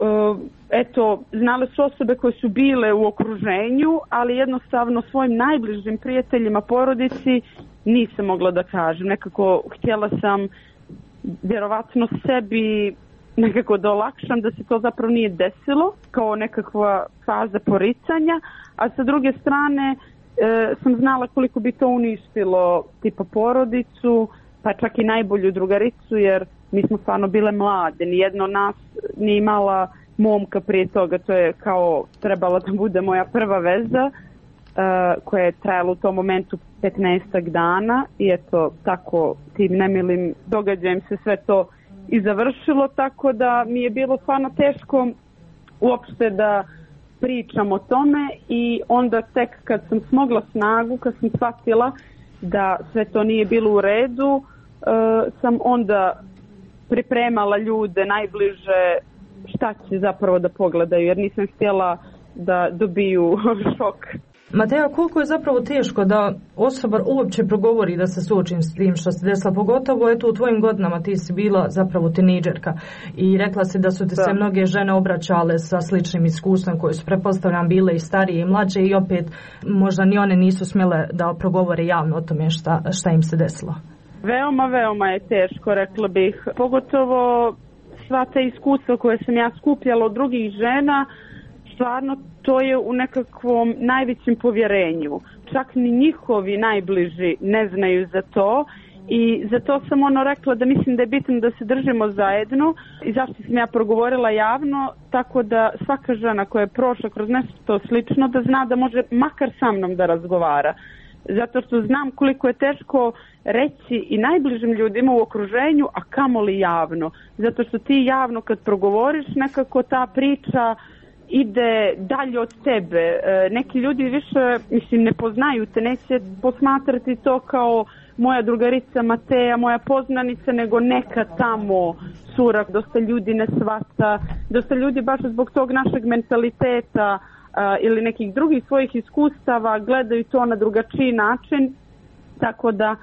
znale su osobe koje su bile u okruženju, ali jednostavno svojim najbližim prijateljima, porodici nisam mogla da kažem. Nekako htjela sam vjerovatno sebi nekako da olakšam da se to zapravo nije desilo kao nekakva faza poricanja, a sa druge strane sam znala koliko bi to uništilo tipa porodicu, pa čak i najbolju drugaricu, jer mi smo stvarno bile mlade, nijedno nas nije imala momka prije toga, to je kao trebala da bude moja prva veza koja je trajala u tom momentu 15 dana i eto tako tim nemilim događajem se sve to i završilo, tako da mi je bilo stvarno teško uopšte da pričam o tome i onda tek kad sam smogla snagu, kad sam shvatila da sve to nije bilo u redu, sam onda pripremala ljude najbliže šta će zapravo da pogledaju, jer nisam htjela da dobiju šok. Mateja, koliko je zapravo teško da osoba uopće progovori da se suočim s tim što se desilo, pogotovo eto u tvojim godinama ti si bila zapravo tinejdžerka i rekla si da su ti se mnoge žene obraćale sa sličnim iskustvom koje su pretpostavljam bile i starije i mlađe i opet možda ni one nisu smjele da progovore javno o tome šta im se desilo. Veoma je teško, rekla bih, pogotovo sva ta iskustva koje sam ja skupljala od drugih žena, stvarno to je u nekakvom najvećem povjerenju. Čak ni njihovi najbliži ne znaju za to i zato sam rekla da mislim da je bitno da se držimo zajedno i zašto sam ja progovorila javno, tako da svaka žena koja je prošla kroz nešto slično da zna da može makar sa mnom da razgovara. zato što znam koliko je teško reći i najbližim ljudima u okruženju, a kamoli javno. Zato što ti javno kad progovoriš, nekako ta priča ide dalje od tebe. Neki ljudi više, ne poznaju te, neće posmatrati to kao moja drugarica Mateja, moja poznanica, nego neka tamo cura. Dosta ljudi ne shvata, dosta ljudi baš zbog tog našeg mentaliteta ili nekih drugih svojih iskustava gledaju to na drugačiji način, tako da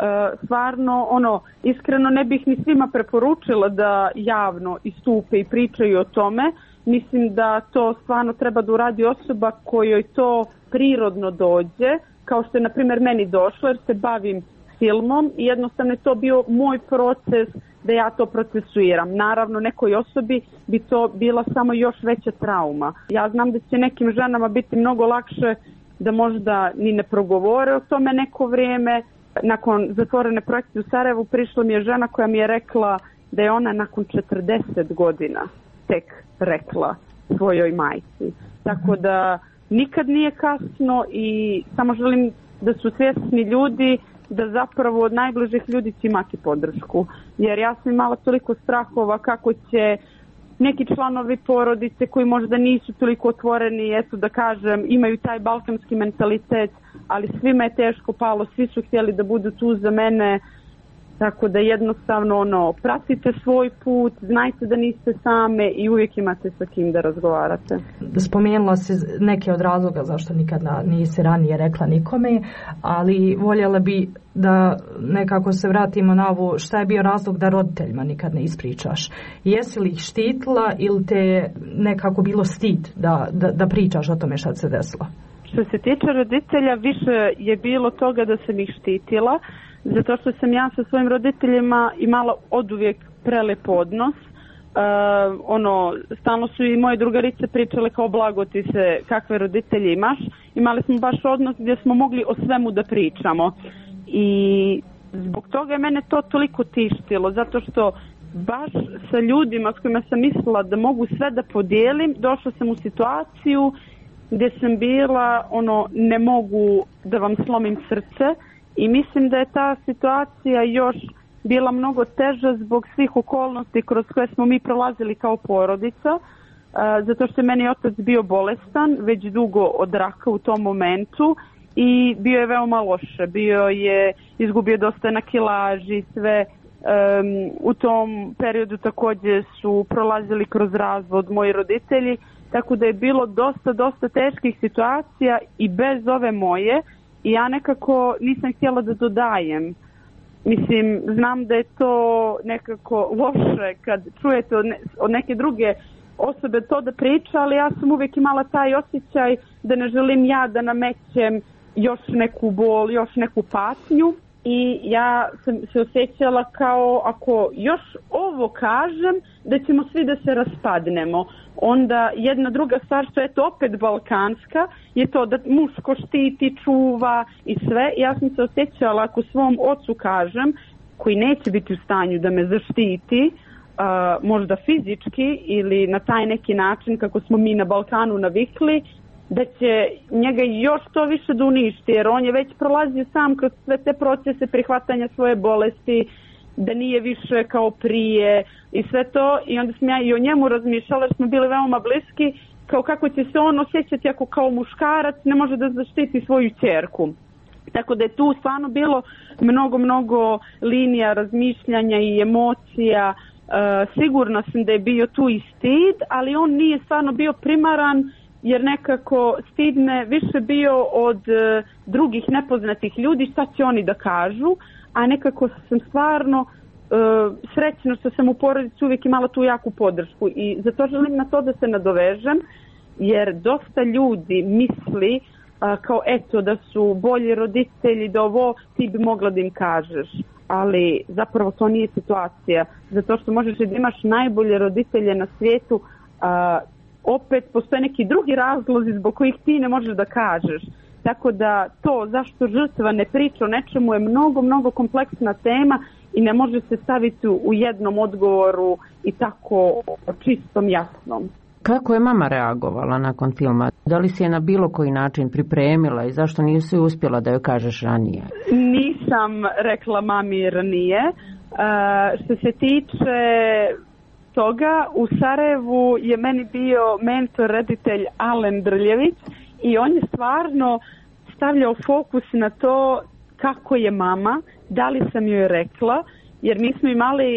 stvarno, iskreno ne bih ni svima preporučila da javno istupe i pričaju o tome. Mislim da to stvarno treba da uradi osoba kojoj to prirodno dođe, kao što je na primjer meni došlo, jer se bavim filmom i jednostavno je to bio moj proces da ja to procesuiram. Naravno, nekoj osobi bi to bila samo još veća trauma. Ja znam da će nekim ženama biti mnogo lakše da možda ni ne progovore o tome neko vrijeme. Nakon zatvorene projekcije u Sarajevu prišla mi je žena koja mi je rekla da je ona nakon 40 godina tek rekla svojoj majci. Tako da nikad nije kasno i samo želim da su svjesni ljudi da zapravo od najbližih ljudi će imati podršku. Jer ja sam imala toliko strahova kako će neki članovi porodice koji možda nisu toliko otvoreni, eto da kažem, imaju taj balkanski mentalitet, ali svima je teško palo, svi su htjeli da budu tu za mene, tako da jednostavno pratite svoj put, znajte da niste same i uvijek imate sa kim da razgovarate. Spomenula si neke od razloga zašto nikad nisi ranije rekla nikome, ali voljela bi da nekako se vratimo na ovo šta je bio razlog da roditeljima nikad ne ispričaš. Jesi li ih štitila ili te nekako bilo stid da pričaš o tome šta se desilo? Što se tiče roditelja, više je bilo toga da sam ih štitila, zato što sam ja sa svojim roditeljima imala oduvijek prelep odnos. Stalno su i moje drugarice pričale kao blago ti se kakve roditelje imaš. Imali smo baš odnos gdje smo mogli o svemu da pričamo. I zbog toga je mene to toliko tištilo, zato što baš sa ljudima s kojima sam mislila da mogu sve da podijelim, došla sam u situaciju gdje sam bila, ne mogu da vam slomim srce. I mislim da je ta situacija još bila mnogo teža zbog svih okolnosti kroz koje smo mi prolazili kao porodica, zato što je meni otac bio bolestan već dugo od raka u tom momentu i bio je veoma loše. Bio je izgubio dosta na kilaži, sve. U tom periodu također su prolazili kroz razvod moji roditelji, tako da je bilo dosta teških situacija i bez ove moje. I ja nekako nisam htjela da dodajem. Mislim, znam da je to nekako loše kad čujete od neke druge osobe to da priča, ali ja sam uvijek imala taj osjećaj da ne želim ja da namećem još neku bol, još neku patnju. I ja sam se osjećala kao ako još ovo kažem da ćemo svi da se raspadnemo. Onda jedna druga stvar što je to opet balkanska je to da muško štiti, čuva i sve. Ja sam se osjećala ako svom ocu kažem koji neće biti u stanju da me zaštiti, možda fizički ili na taj neki način kako smo mi na Balkanu navikli, da će njega još to više da uništi, jer on je već prolazio sam kroz sve te procese prihvatanja svoje bolesti, da nije više kao prije i sve to. I onda sam ja i o njemu razmišljala, jer smo bili veoma bliski, kao kako će se on osjećati ako kao muškarac ne može da zaštiti svoju ćerku. Tako da je tu stvarno bilo mnogo linija razmišljanja i emocija. Sigurna sam da je bio tu i stid, ali on nije stvarno bio primaran, jer nekako stid me više bio od drugih nepoznatih ljudi, šta će oni da kažu, a nekako sam stvarno srećna što sam u porodici uvijek imala tu jaku podršku i zato želim na to da se nadovežem, jer dosta ljudi misli kao eto da su bolji roditelji, da ovo ti bi mogla da im kažeš, ali zapravo to nije situacija, zato što možeš da imaš najbolje roditelje na svijetu, opet postoje neki drugi razlozi zbog kojih ti ne možeš da kažeš. Tako da to zašto žrtva ne priča o nečemu je mnogo kompleksna tema i ne može se staviti u jednom odgovoru i tako čistom jasnom. Kako je mama reagovala nakon filma? Da li si je na bilo koji način pripremila i zašto nisi uspjela da joj kažeš ranije? Nisam rekla mami ranije. Što se tiče toga, u Sarajevu je meni bio mentor, reditelj Alen Drljević i on je stvarno stavljao fokus na to kako je mama, da li sam joj rekla, jer mi smo imali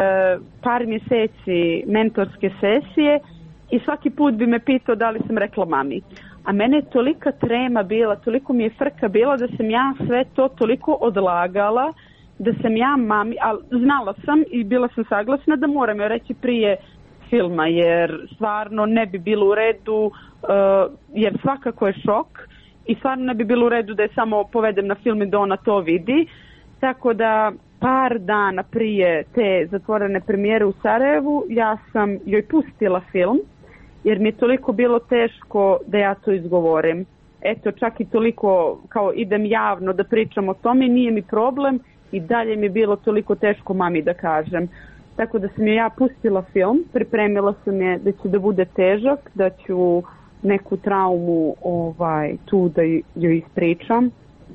par mjeseci mentorske sesije i svaki put bi me pitao da li sam rekla mami. A mene je tolika trema bila, toliko mi je frka bila da sam ja sve to toliko odlagala, da sam ja mami, ali znala sam i bila sam saglasna da moram joj reći prije filma, jer stvarno ne bi bilo u redu, jer svakako je šok i stvarno ne bi bilo u redu da je samo povedem na film i da ona to vidi. Tako da par dana prije te zatvorene premijere u Sarajevu ja sam joj pustila film, jer mi je toliko bilo teško da ja to izgovorim. Eto, čak i toliko kao idem javno da pričam o tome, nije mi problem i dalje mi je bilo toliko teško mami da kažem. Tako da sam ja pustila film, pripremila sam je da će da bude težak, da ću neku traumu tu da joj ispričam.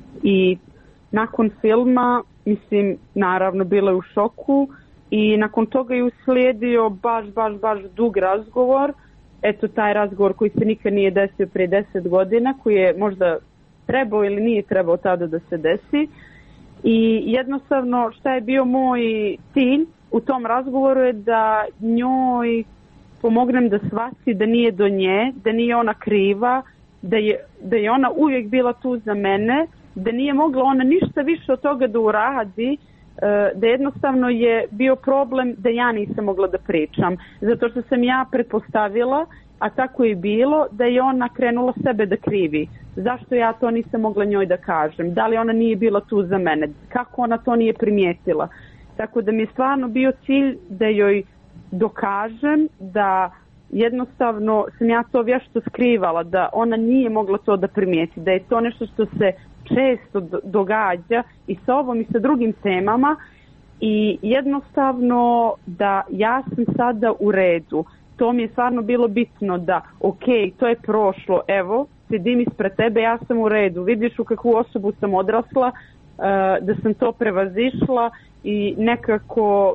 I nakon filma, mislim, naravno bila je u šoku i nakon toga je uslijedio baš dug razgovor. Eto, taj razgovor koji se nikad nije desio prije 10 godina, koji je možda trebao ili nije trebao tada da se desi. I jednostavno šta je bio moj cilj u tom razgovoru je da njoj pomognem da shvati da nije do nje, da nije ona kriva, da je ona uvijek bila tu za mene, da nije mogla ona ništa više od toga da uradi, da jednostavno je bio problem da ja nisam mogla da pričam. Zato što sam ja pretpostavila, a tako je bilo, da je ona krenula sebe da krivi. Zašto ja to nisam mogla njoj da kažem? Da li ona nije bila tu za mene? Kako ona to nije primijetila? Tako da mi je stvarno bio cilj da joj dokažem da jednostavno sam ja to vješto skrivala, da ona nije mogla to da primijeti, da je to nešto što se često događa i sa ovom i sa drugim temama i jednostavno da ja sam sada u redu. To mi je stvarno bilo bitno da ok, to je prošlo, evo, sedim ispred tebe, ja sam u redu, vidiš u kakvu osobu sam odrasla, da sam to prevazišla i nekako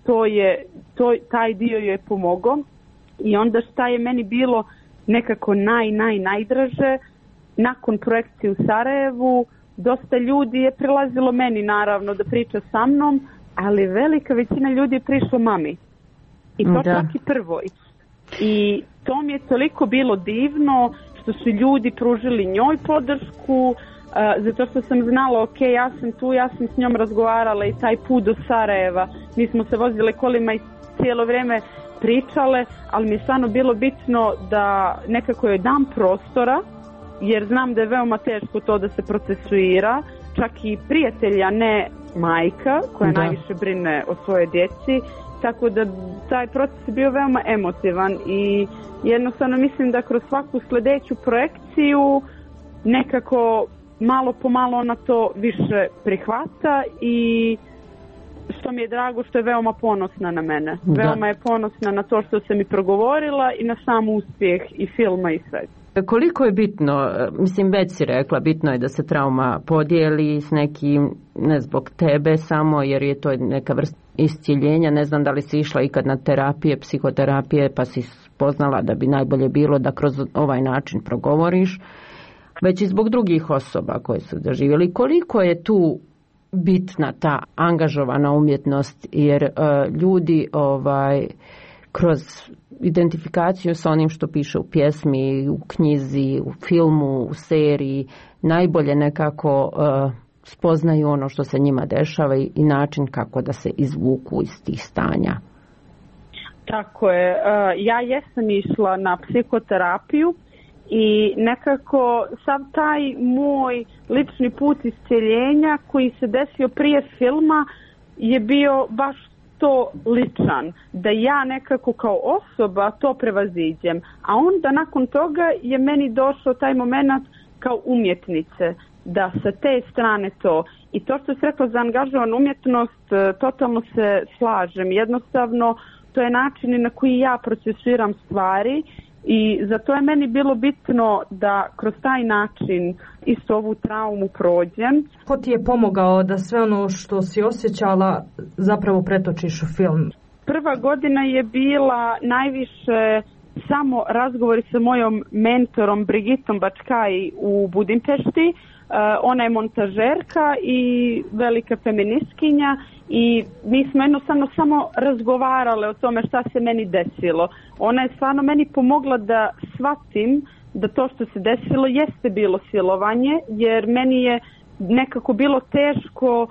taj dio joj je pomogao. I onda šta je meni bilo nekako najdraže, nakon projekcije u Sarajevu, dosta ljudi je prilazilo meni naravno da priča sa mnom, ali velika većina ljudi je prišla mami. I to čak i prvoj. I to mi je toliko bilo divno što su ljudi pružili njoj podršku, zato što sam znala, ok, ja sam tu, ja sam s njom razgovarala i taj put do Sarajeva, mi smo se vozile kolima i cijelo vrijeme pričale, ali mi je stvarno bilo bitno da nekako joj dam prostora, jer znam da je veoma teško to da se procesuira, čak i prijatelja, ne majka, koja najviše brine o svojoj djeci, tako da taj proces je bio veoma emotivan i jednostavno mislim da kroz svaku sljedeću projekciju nekako malo po malo ona to više prihvata i što mi je drago što je veoma ponosna na mene. Veoma je ponosna na to što sam i progovorila i na sam uspjeh i filma i sve. Koliko je bitno, mislim već si rekla, bitno je da se trauma podijeli s nekim, ne zbog tebe samo, jer je to neka vrsta iscjeljenja. Ne znam da li si išla ikad na terapije, psihoterapije, pa si spoznala da bi najbolje bilo da kroz ovaj način progovoriš, već i zbog drugih osoba koje su doživjeli. Koliko je tu bitna ta angažovana umjetnost, jer ljudi kroz identifikaciju sa onim što piše u pjesmi, u knjizi, u filmu, u seriji, najbolje nekako spoznaju ono što se njima dešava i način kako da se izvuku iz tih stanja. Tako je. Ja jesam išla na psihoterapiju i nekako sav taj moj lični put iscjeljenja koji se desio prije filma je bio baš to ličan, da ja nekako kao osoba to prevaziđem, a onda nakon toga je meni došao taj moment kao umjetnice, da sa te strane to. I to što se rekla za angažovanu umjetnost, totalno se slažem. Jednostavno, to je način na koji ja procesuiram stvari i zato je meni bilo bitno da kroz taj način isto ovu traumu prođem. Ko ti je pomogao da sve ono što si osjećala zapravo pretočiš u film? Prva godina je bila najviše samo razgovori sa mojom mentorom Brigitom Bačkaj u Budimpešti. Ona je montažerka i velika feministkinja i mi smo jednostavno samo razgovarale o tome šta se meni desilo. Ona je stvarno meni pomogla da shvatim da to što se desilo jeste bilo silovanje, jer meni je nekako bilo teško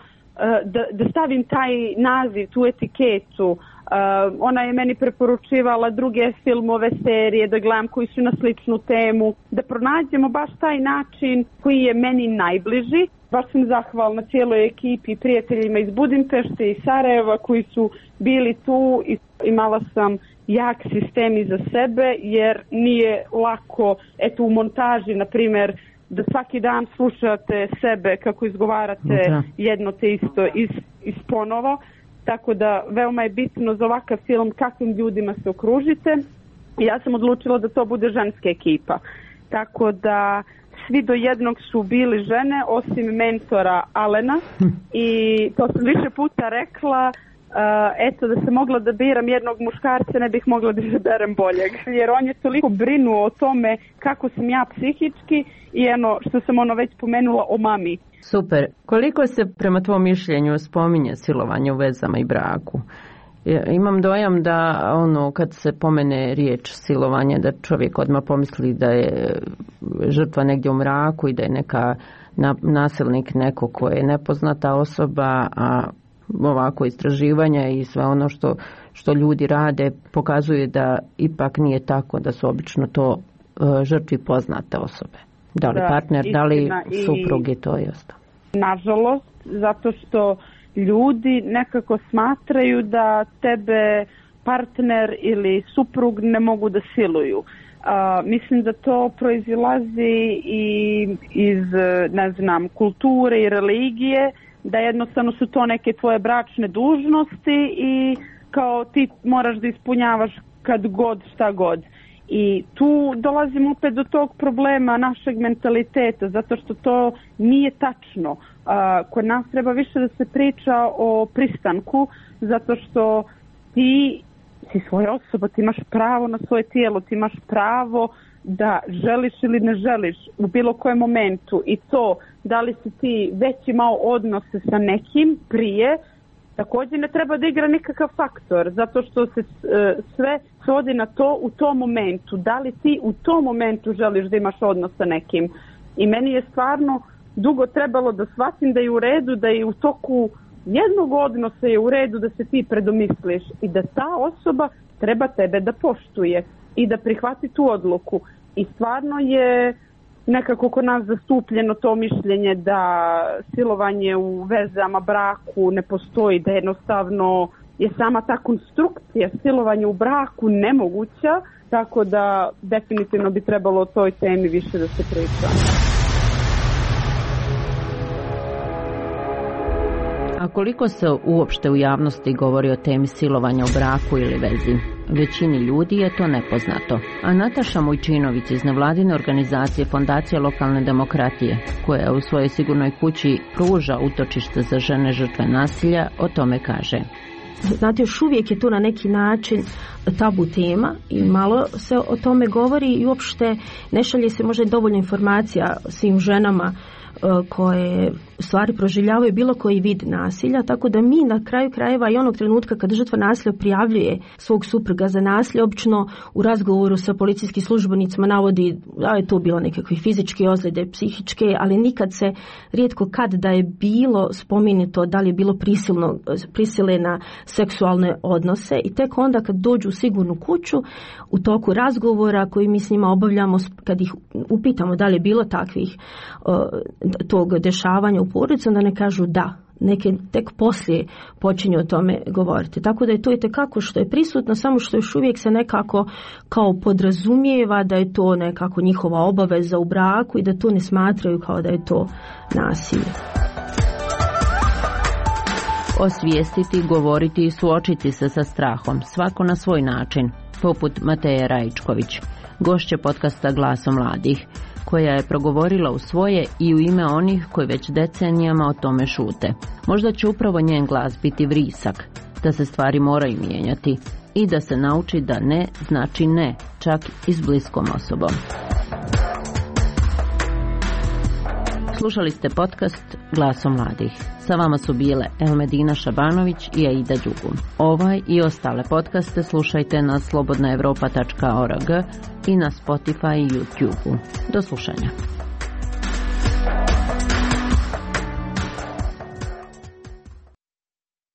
da stavim taj naziv, tu etiketu. Ona je meni preporučivala druge filmove, serije, da gledam koji su na sličnu temu, da pronađemo baš taj način koji je meni najbliži. Baš sam zahvalna cijeloj ekipi i prijateljima iz Budimpešte i Sarajeva koji su bili tu i imala sam jak sistem iza sebe, jer nije lako, eto u montaži, na primjer, da svaki dan slušate sebe kako izgovarate jedno te isto iz ponovo. Tako da veoma je bitno za ovakav film kakvim ljudima se okružite. Ja sam odlučila da to bude ženska ekipa. Tako da svi do jednog su bili žene, osim mentora Alena. I to sam više puta rekla, eto da se mogla da biram jednog muškarca, ne bih mogla da izaberem boljeg. Jer on je toliko brinuo o tome kako sam ja psihički i što sam već pomenula o mami. Super. Koliko se prema tvom mišljenju spominje silovanje u vezama i braku? Imam dojam da kad se pomene riječ silovanje, da čovjek odmah pomisli da je žrtva negdje u mraku i da je neka nasilnik neko ko je nepoznata osoba, a ovako istraživanja i sve ono što ljudi rade pokazuje da ipak nije tako, da su obično to žrtvi poznate osobe. Da li partner, da li suprug i to je ostalo. Nažalost, zato što ljudi nekako smatraju da tebe partner ili suprug ne mogu da siluju. Mislim da to proizilazi i iz, kulture i religije, da jednostavno su to neke tvoje bračne dužnosti i kao ti moraš da ispunjavaš kad god, šta god. I tu dolazimo opet do tog problema našeg mentaliteta, zato što to nije tačno. Kod nas treba više da se priča o pristanku, zato što ti si svoja osoba, ti imaš pravo na svoje tijelo, ti imaš pravo da želiš ili ne želiš u bilo kojem momentu. I to da li si ti već imao odnose sa nekim prije, također ne treba da igra nikakav faktor, zato što se sve svodi na to u tom momentu. Da li ti u tom momentu želiš da imaš odnos sa nekim? I meni je stvarno dugo trebalo da shvatim da je u redu, da je u toku jednog odnosa je u redu da se ti predomisliš i da ta osoba treba tebe da poštuje i da prihvati tu odluku. I stvarno je nekako kod nas zastupljeno to mišljenje da silovanje u vezama, braku ne postoji, da jednostavno je sama ta konstrukcija silovanja u braku nemoguća, tako da definitivno bi trebalo o toj temi više da se priča. A koliko se uopšte u javnosti govori o temi silovanja u braku ili vezi? Većini ljudi je to nepoznato. A Nataša Mujčinović iz nevladine organizacije Fondacije lokalne demokratije, koja u svojoj sigurnoj kući pruža utočište za žene žrtve nasilja, o tome kaže. Znate, još uvijek je tu na neki način tabu tema i malo se o tome govori i uopšte ne šalje se možda dovoljno informacija svim ženama koje stvari proživljavaju bilo koji vid nasilja, tako da mi na kraju krajeva i onog trenutka kada žrtva nasilja prijavljuje svog supruga za nasilje, obično u razgovoru sa policijskim službenicima navodi da je to bilo nekakve fizičke ozljede, psihičke, ali nikad se rijetko kad da je bilo spomenuto da li je bilo prisile na seksualne odnose i tek onda kad dođu u sigurnu kuću u toku razgovora koji mi s njima obavljamo, kad ih upitamo da li je bilo takvih tog dešavanja u porodici, onda ne kažu da. Neke tek poslije počinju o tome govoriti. Tako da je to i tekako što je prisutno, samo što još uvijek se nekako kao podrazumijeva da je to nekako njihova obaveza u braku i da to ne smatraju kao da je to nasilje. Osvijestiti, govoriti i suočiti se sa strahom, svako na svoj način, poput Mateje Rajičković, gošće podcasta Glaso mladih, koja je progovorila u svoje i u ime onih koji već decenijama o tome šute. Možda će upravo njen glas biti vrisak, da se stvari moraju mijenjati i da se nauči da ne znači ne, čak i s bliskom osobom. Slušali ste podcast Glaso mladih. Sa vama su bile Elmedina Šabanović i Aida Đugum. Ovaj i ostale podcaste slušajte na slobodnaevropa.org i na Spotify i YouTube. Do slušanja.